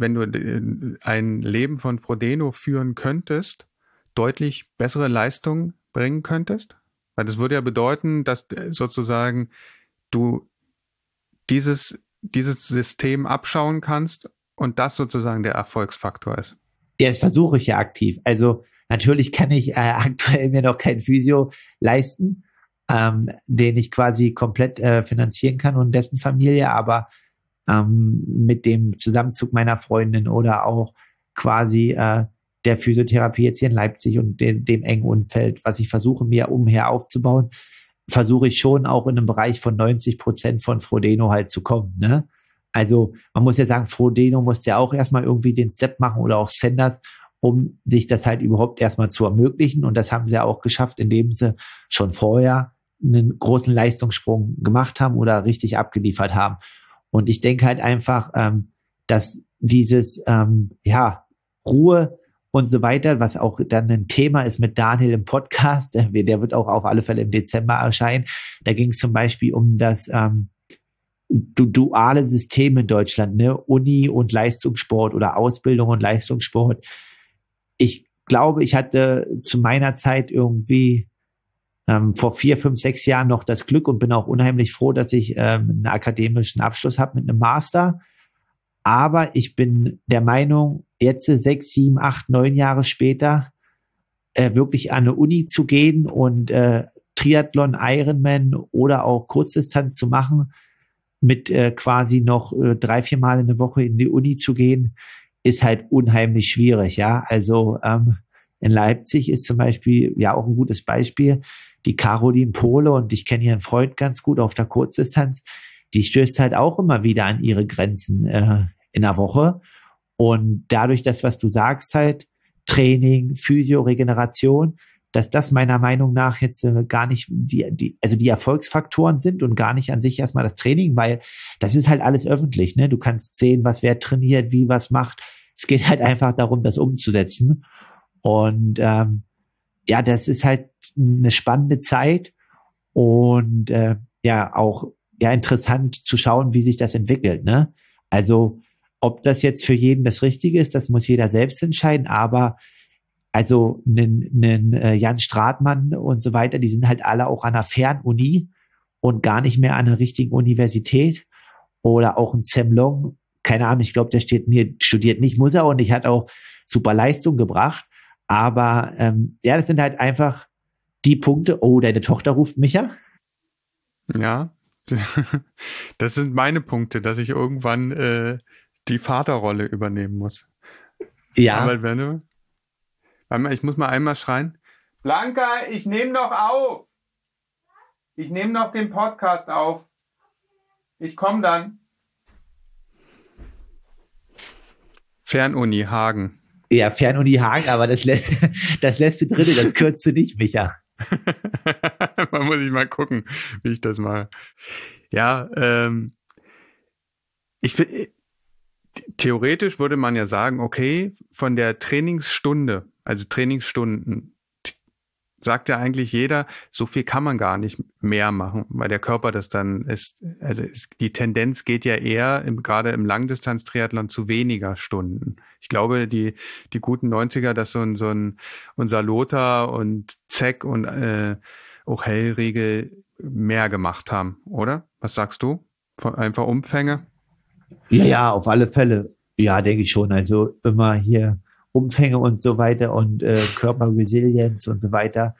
B: ein Leben von Frodeno führen könntest, deutlich bessere Leistung bringen könntest? Weil das würde ja bedeuten, dass sozusagen du dieses System abschauen kannst und das sozusagen der Erfolgsfaktor ist.
A: Ja, das versuche ich ja aktiv. Also natürlich kann ich aktuell mir noch kein Physio leisten, den ich quasi komplett finanzieren kann und dessen Familie, aber mit dem Zusammenzug meiner Freundin oder auch quasi der Physiotherapie jetzt hier in Leipzig und dem engen Umfeld, was ich versuche mir umher aufzubauen, versuche ich schon auch in einem Bereich von 90% von Frodeno halt zu kommen, ne? Also man muss ja sagen, Frodeno muss ja auch erstmal irgendwie den Step machen oder auch Zenders, um sich das halt überhaupt erstmal zu ermöglichen. Und das haben sie ja auch geschafft, indem sie schon vorher einen großen Leistungssprung gemacht haben oder richtig abgeliefert haben. Und ich denke halt einfach, dass dieses Ruhe und so weiter, was auch dann ein Thema ist mit Daniel im Podcast, der wird auch auf alle Fälle im Dezember erscheinen. Da ging es zum Beispiel um das duale System in Deutschland, ne? Uni und Leistungssport oder Ausbildung und Leistungssport. Ich glaube, ich hatte zu meiner Zeit irgendwie vor 4, 5, 6 Jahren noch das Glück und bin auch unheimlich froh, dass ich einen akademischen Abschluss habe mit einem Master. Aber ich bin der Meinung, jetzt 6, 7, 8, 9 Jahre später wirklich an eine Uni zu gehen und Triathlon, Ironman oder auch Kurzdistanz zu machen, mit quasi noch 3, 4 Mal in der Woche in die Uni zu gehen, ist halt unheimlich schwierig, ja. Also in Leipzig ist zum Beispiel ja auch ein gutes Beispiel, die Caroline Pohle, und ich kenne ihren Freund ganz gut auf der Kurzdistanz, die stößt halt auch immer wieder an ihre Grenzen in der Woche. Und dadurch, das, was du sagst, halt, Training, Physio, Regeneration, dass das meiner Meinung nach jetzt gar nicht die Erfolgsfaktoren sind und gar nicht an sich erstmal das Training, weil das ist halt alles öffentlich, ne? Du kannst sehen, was wer trainiert, wie was macht. Es geht halt einfach darum, das umzusetzen. Und ja, das ist halt eine spannende Zeit und ja auch ja interessant zu schauen, wie sich das entwickelt, ne? Also Ob das jetzt für jeden das Richtige ist, das muss jeder selbst entscheiden, aber also Jan Stratmann und so weiter, die sind halt alle auch an einer Fernuni und gar nicht mehr an einer richtigen Universität. Oder auch ein Sam Long, keine Ahnung, ich glaube, der studiert nicht, muss er auch nicht, hat auch super Leistung gebracht. Aber ja, das sind halt einfach die Punkte. Oh, deine Tochter ruft Micha?
B: Ja, das sind meine Punkte, dass ich irgendwann die Vaterrolle übernehmen muss.
A: Ja.
B: Aber wenn du... Warte mal, ich muss mal einmal schreien. Blanca, ich nehme noch auf. Ich nehme noch den Podcast auf. Ich komme dann. Fernuni Hagen.
A: Ja, Fernuni Hagen, aber das lässt du drin, das kürzt du nicht, Micha.
B: Man muss ich mal gucken, wie ich das mache. Ja, ich finde, theoretisch würde man ja sagen, okay, von der Trainingsstunde, also Trainingsstunden, sagt ja eigentlich jeder, so viel kann man gar nicht mehr machen, weil der Körper das dann ist, also die Tendenz geht ja eher gerade im Langdistanz-Triathlon zu weniger Stunden. Ich glaube, die guten 90er, dass so ein unser Lothar und Zeck und auch Hellriegel mehr gemacht haben, oder? Was sagst du? Einfach Umfänge?
A: Ja, auf alle Fälle. Ja, denke ich schon. Also immer hier Umfänge und so weiter und Körperresilienz und so weiter,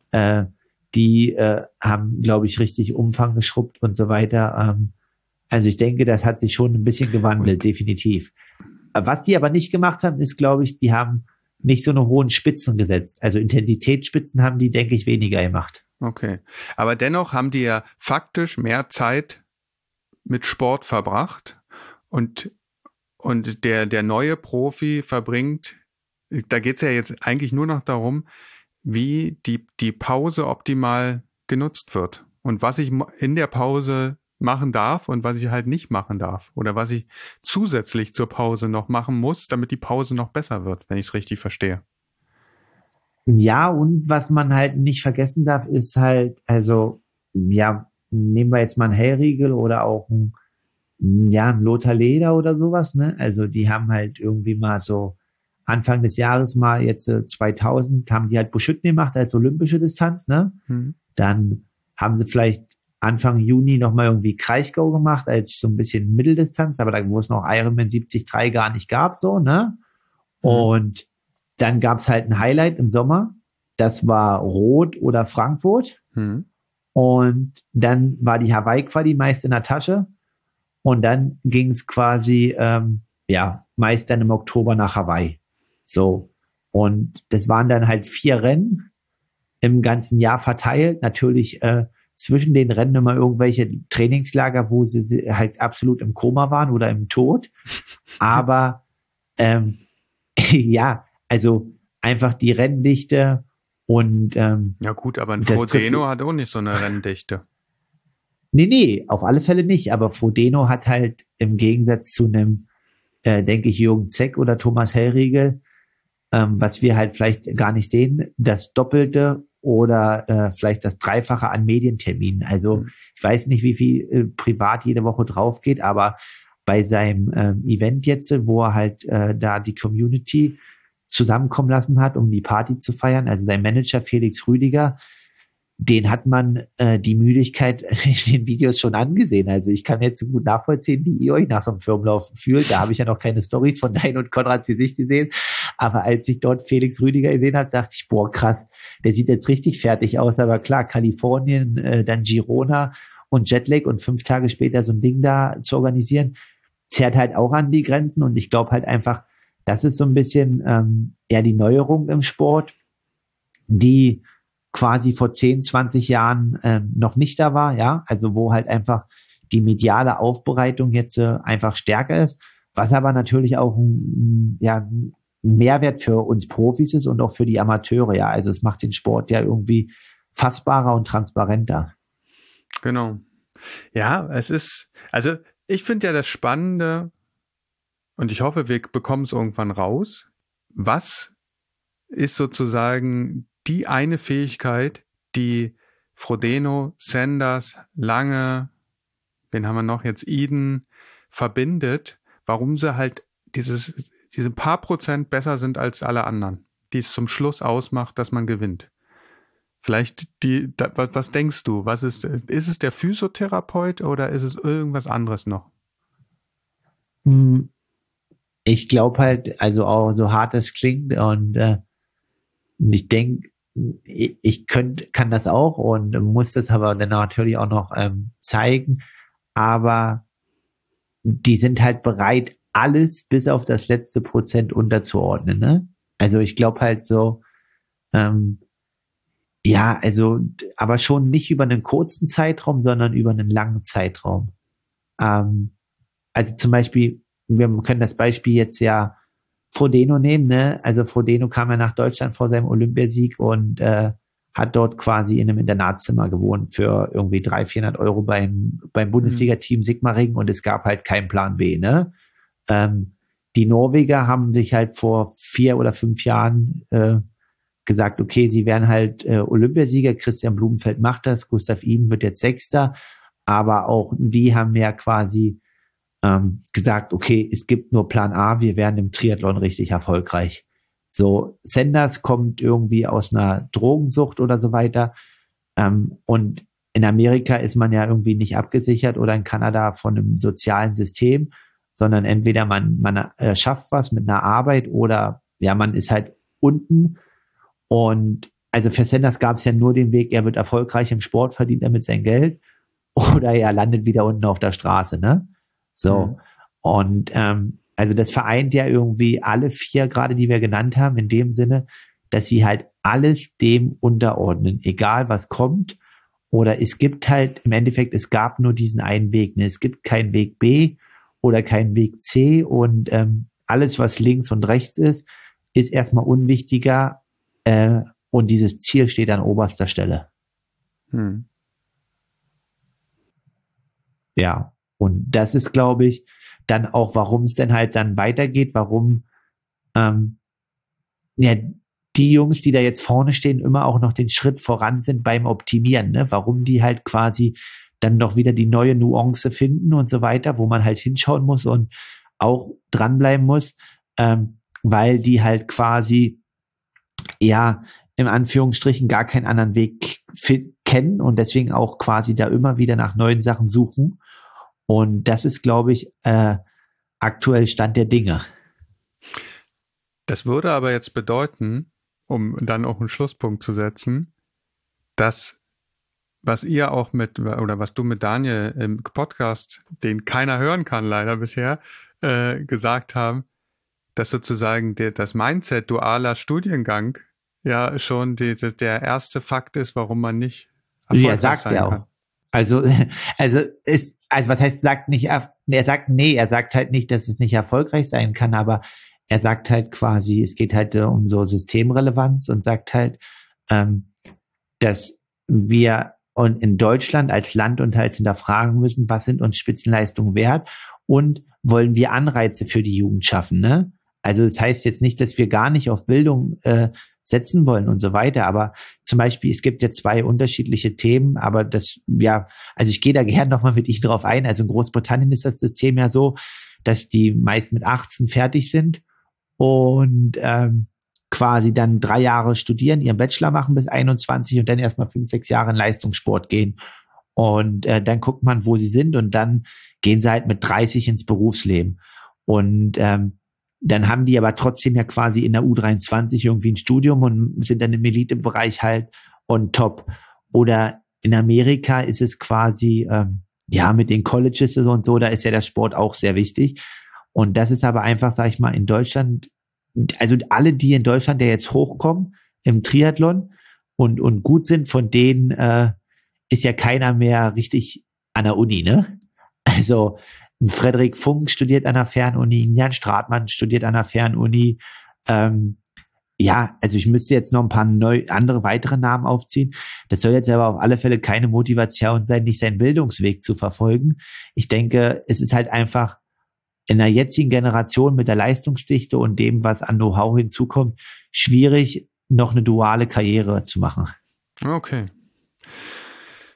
A: die haben, glaube ich, richtig Umfang geschrubbt und so weiter. Also ich denke, das hat sich schon ein bisschen gewandelt, definitiv. Was die aber nicht gemacht haben, ist, glaube ich, die haben nicht so eine hohen Spitzen gesetzt. Also Intensitätsspitzen haben die, denke ich, weniger gemacht.
B: Okay. Aber dennoch haben die ja faktisch mehr Zeit mit Sport verbracht und der neue Profi verbringt, da geht es ja jetzt eigentlich nur noch darum, wie die Pause optimal genutzt wird und was ich in der Pause machen darf und was ich halt nicht machen darf oder was ich zusätzlich zur Pause noch machen muss, damit die Pause noch besser wird, wenn ich es richtig verstehe.
A: Ja, und was man halt nicht vergessen darf, ist halt, also, ja, nehmen wir jetzt mal einen Hellriegel oder auch ein Lothar Leder oder sowas, ne? Also die haben halt irgendwie mal so Anfang des Jahres mal jetzt 2000 haben die halt Buschütten gemacht als olympische Distanz, ne? Dann haben sie vielleicht Anfang Juni nochmal irgendwie Kraichgau gemacht als so ein bisschen Mitteldistanz, aber da wo es noch Ironman 73 gar nicht gab, so, ne? Und dann gab's halt ein Highlight im Sommer, das war Rot oder Frankfurt. Und dann war die Hawaii-Quali meist in der Tasche. Und dann ging es quasi, meist dann im Oktober nach Hawaii. So. Und das waren dann halt 4 Rennen im ganzen Jahr verteilt. Natürlich zwischen den Rennen immer irgendwelche Trainingslager, wo sie halt absolut im Koma waren oder im Tod. Aber ja, also einfach die Renndichte und
B: ja gut, aber ein Frodeno hat auch nicht so eine Renndichte.
A: Nee, auf alle Fälle nicht. Aber Frodeno hat halt im Gegensatz zu einem, denke ich, Jürgen Zeck oder Thomas Hellriegel, was wir halt vielleicht gar nicht sehen, das Doppelte oder vielleicht das Dreifache an Medienterminen. Also ich weiß nicht, wie viel privat jede Woche drauf geht, aber bei seinem Event jetzt, wo er halt da die Community zusammenkommen lassen hat, um die Party zu feiern, also sein Manager Felix Rüdiger, den hat man die Müdigkeit in den Videos schon angesehen. Also ich kann jetzt so gut nachvollziehen, wie ihr euch nach so einem Firmenlauf fühlt. Da habe ich ja noch keine Storys von Dein und Konrads Gesicht gesehen. Aber als ich dort Felix Rüdiger gesehen habe, dachte ich, boah, krass, der sieht jetzt richtig fertig aus. Aber klar, Kalifornien, dann Girona und Jetlag und 5 Tage später so ein Ding da zu organisieren, zerrt halt auch an die Grenzen. Und ich glaube halt einfach, das ist so ein bisschen die Neuerung im Sport, die quasi vor 10, 20 Jahren noch nicht da war, ja, also wo halt einfach die mediale Aufbereitung jetzt einfach stärker ist, was aber natürlich auch ein Mehrwert für uns Profis ist und auch für die Amateure, ja, also es macht den Sport ja irgendwie fassbarer und transparenter.
B: Genau. Ja, also ich finde ja das Spannende und ich hoffe, wir bekommen es irgendwann raus, was ist sozusagen die eine Fähigkeit, die Frodeno, Sanders, Lange, wen haben wir noch jetzt, Eden, verbindet, warum sie halt diese paar Prozent besser sind als alle anderen, die es zum Schluss ausmacht, dass man gewinnt. Vielleicht was denkst du? Ist es der Physiotherapeut oder ist es irgendwas anderes noch?
A: Ich glaube halt, also auch so hart es klingt und ich denke, kann das auch und muss das aber dann natürlich auch noch zeigen, aber die sind halt bereit, alles bis auf das letzte Prozent unterzuordnen, ne? Also ich glaube halt so, ja, also, aber schon nicht über einen kurzen Zeitraum, sondern über einen langen Zeitraum. Also zum Beispiel, wir können das Beispiel jetzt ja Frodeno nehmen, ne? Also Frodeno kam ja nach Deutschland vor seinem Olympiasieg und hat dort quasi in einem Internatszimmer gewohnt für irgendwie 300-400 Euro beim Bundesliga-Team Sigmaringen und es gab halt keinen Plan B, ne? Die Norweger haben sich halt vor 4 oder 5 Jahren gesagt, okay, sie werden halt Olympiasieger, Christian Blumenfeld macht das, Gustav Iden wird jetzt Sechster, aber auch die haben ja quasi gesagt, okay, es gibt nur Plan A, wir werden im Triathlon richtig erfolgreich. So, Sanders kommt irgendwie aus einer Drogensucht oder so weiter und in Amerika ist man ja irgendwie nicht abgesichert oder in Kanada von einem sozialen System, sondern entweder man schafft was mit einer Arbeit oder ja, man ist halt unten. Und also für Sanders gab es ja nur den Weg, er wird erfolgreich im Sport, verdient damit sein Geld oder er landet wieder unten auf der Straße, ne? So. Und also das vereint ja irgendwie alle 4 gerade, die wir genannt haben, in dem Sinne, dass sie halt alles dem unterordnen, egal was kommt. Oder es gibt halt im Endeffekt, es gab nur diesen einen Weg, ne? Es gibt keinen Weg B oder keinen Weg C und alles, was links und rechts ist erstmal unwichtiger und dieses Ziel steht an oberster Stelle. Ja, und das ist, glaube ich, dann auch, warum es denn halt dann weitergeht, warum ja die Jungs, die da jetzt vorne stehen, immer auch noch den Schritt voran sind beim Optimieren, ne? Warum die halt quasi dann doch wieder die neue Nuance finden und so weiter, wo man halt hinschauen muss und auch dranbleiben muss, weil die halt quasi ja im Anführungsstrichen gar keinen anderen Weg kennen und deswegen auch quasi da immer wieder nach neuen Sachen suchen. Und das ist, glaube ich, aktuell Stand der Dinge.
B: Das würde aber jetzt bedeuten, um dann auch einen Schlusspunkt zu setzen, dass was ihr auch oder was du mit Daniel im Podcast, den keiner hören kann leider bisher, gesagt haben, dass sozusagen das Mindset dualer Studiengang ja schon der erste Fakt ist, warum man nicht
A: erfolgreich sein kann. Ja, sagt er auch. Also was heißt, er sagt halt nicht, dass es nicht erfolgreich sein kann, aber er sagt halt quasi, es geht halt um so Systemrelevanz und sagt halt, dass wir und in Deutschland als Land uns halt hinterfragen müssen, was sind uns Spitzenleistungen wert und wollen wir Anreize für die Jugend schaffen, ne? Also das heißt jetzt nicht, dass wir gar nicht auf Bildung setzen wollen und so weiter, aber zum Beispiel, es gibt ja 2 unterschiedliche Themen, aber das, ja, also ich gehe da gerne nochmal mit dich drauf ein, also in Großbritannien ist das System ja so, dass die meist mit 18 fertig sind und quasi dann 3 Jahre studieren, ihren Bachelor machen bis 21 und dann erstmal 5, 6 Jahre in Leistungssport gehen und dann guckt man, wo sie sind und dann gehen sie halt mit 30 ins Berufsleben und dann haben die aber trotzdem ja quasi in der U23 irgendwie ein Studium und sind dann im Elitebereich halt on top. Oder in Amerika ist es quasi, ja, mit den Colleges und so, da ist ja der Sport auch sehr wichtig. Und das ist aber einfach, sag ich mal, in Deutschland, also alle, die in Deutschland ja jetzt hochkommen im Triathlon und gut sind, von denen ist ja keiner mehr richtig an der Uni, ne? Also Frederik Funk studiert an der Fernuni, Jan Stratmann studiert an der Fernuni. Ja, also ich müsste jetzt noch ein paar andere weitere Namen aufziehen. Das soll jetzt aber auf alle Fälle keine Motivation sein, nicht seinen Bildungsweg zu verfolgen. Ich denke, es ist halt einfach in der jetzigen Generation mit der Leistungsdichte und dem, was an Know-how hinzukommt, schwierig, noch eine duale Karriere zu machen.
B: Okay.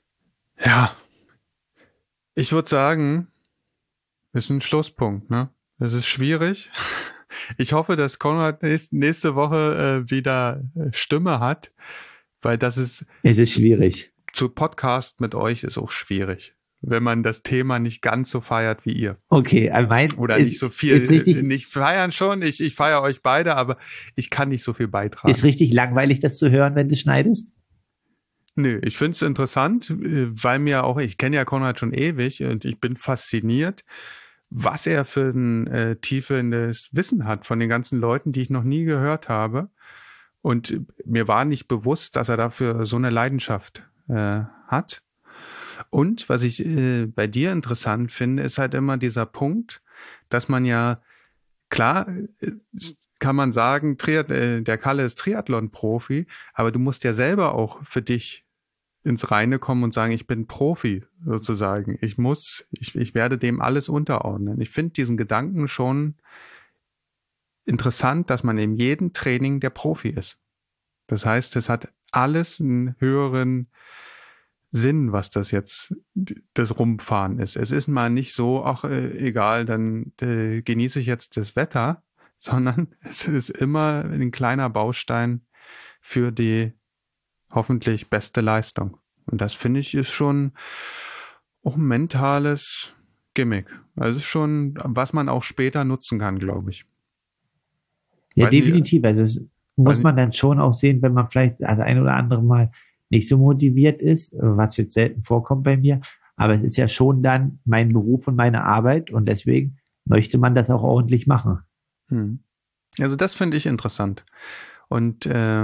B: Ja. Ich würde sagen, ist ein Schlusspunkt, ne? Es ist schwierig. Ich hoffe, dass Konrad nächste Woche wieder Stimme hat, weil das ist...
A: Es ist schwierig.
B: Zu Podcast mit euch ist auch schwierig, wenn man das Thema nicht ganz so feiert wie ihr.
A: Okay,
B: oder nicht so viel. Nicht feiern schon, ich feiere euch beide, aber ich kann nicht so viel beitragen.
A: Ist richtig langweilig, das zu hören, wenn du schneidest?
B: Nö, ich finde es interessant, weil ich kenne ja Konrad schon ewig und ich bin fasziniert, was er für ein tiefes Wissen hat von den ganzen Leuten, die ich noch nie gehört habe. Und mir war nicht bewusst, dass er dafür so eine Leidenschaft hat. Und was ich bei dir interessant finde, ist halt immer dieser Punkt, dass man ja, klar, kann man sagen, der Kalle ist Triathlon-Profi, aber du musst ja selber auch für dich ins Reine kommen und sagen, ich bin Profi sozusagen. Ich werde dem alles unterordnen. Ich finde diesen Gedanken schon interessant, dass man in jedem Training der Profi ist. Das heißt, es hat alles einen höheren Sinn, was das jetzt das Rumfahren ist. Es ist mal nicht so, ach egal, dann genieße ich jetzt das Wetter, sondern es ist immer ein kleiner Baustein für die hoffentlich beste Leistung. Und das finde ich ist schon auch ein mentales Gimmick. Also ist schon, was man auch später nutzen kann, glaube ich.
A: Ja, definitiv. Also das muss man dann schon auch sehen, wenn man vielleicht das ein oder andere Mal nicht so motiviert ist, was jetzt selten vorkommt bei mir. Aber es ist ja schon dann mein Beruf und meine Arbeit und deswegen möchte man das auch ordentlich machen.
B: Also das finde ich interessant. Und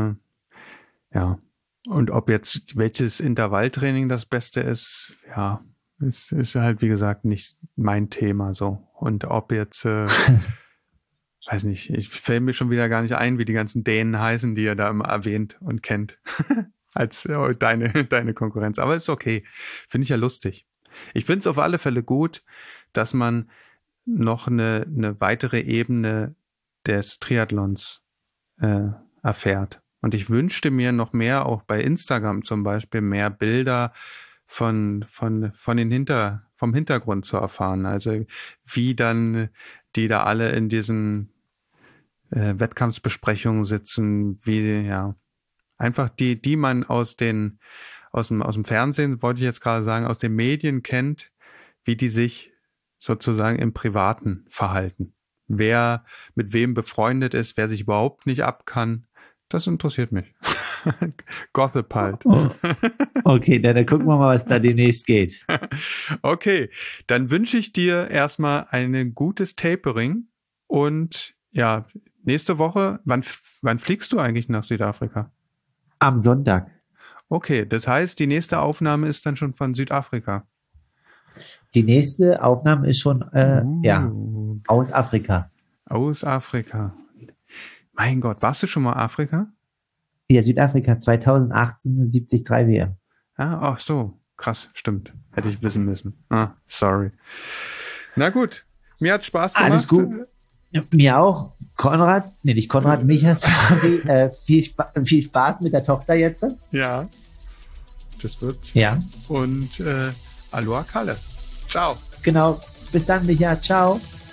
B: und ob jetzt welches Intervalltraining das Beste ist, ja, ist halt wie gesagt nicht mein Thema so. Und ob jetzt weiß nicht, ich fällt mir schon wieder gar nicht ein, wie die ganzen Dänen heißen, die ihr da immer erwähnt und kennt. Als deine Konkurrenz. Aber ist okay. Finde ich ja lustig. Ich finde es auf alle Fälle gut, dass man noch eine weitere Ebene des Triathlons erfährt. Und ich wünschte mir noch mehr, auch bei Instagram zum Beispiel, mehr Bilder vom Hintergrund zu erfahren. Also wie dann die da alle in diesen Wettkampfsbesprechungen sitzen, einfach die man aus dem Fernsehen, wollte ich jetzt gerade sagen, aus den Medien kennt, wie die sich sozusagen im Privaten verhalten. Wer mit wem befreundet ist, wer sich überhaupt nicht ab kann, das interessiert mich. Gossip halt.
A: Oh. Okay, dann gucken wir mal, was da demnächst geht.
B: Okay, dann wünsche ich dir erstmal ein gutes Tapering und ja, nächste Woche, wann fliegst du eigentlich nach Südafrika?
A: Am Sonntag.
B: Okay, das heißt, die nächste Aufnahme ist dann schon von Südafrika.
A: Die nächste Aufnahme ist schon aus Afrika.
B: Aus Afrika. Mein Gott, warst du schon mal Afrika?
A: Ja, Südafrika 2018 73 WM.
B: Ach so, krass, stimmt. Hätte ich wissen müssen. Sorry. Na gut, mir hat Spaß gemacht.
A: Alles gut. Mir auch. Konrad, nicht Konrad, Micha, sorry. Viel Spaß mit der Tochter jetzt.
B: Ja, das wird's.
A: Ja.
B: Und Aloha Kalle. Ciao.
A: Genau. Bis dann, Micha. Ciao.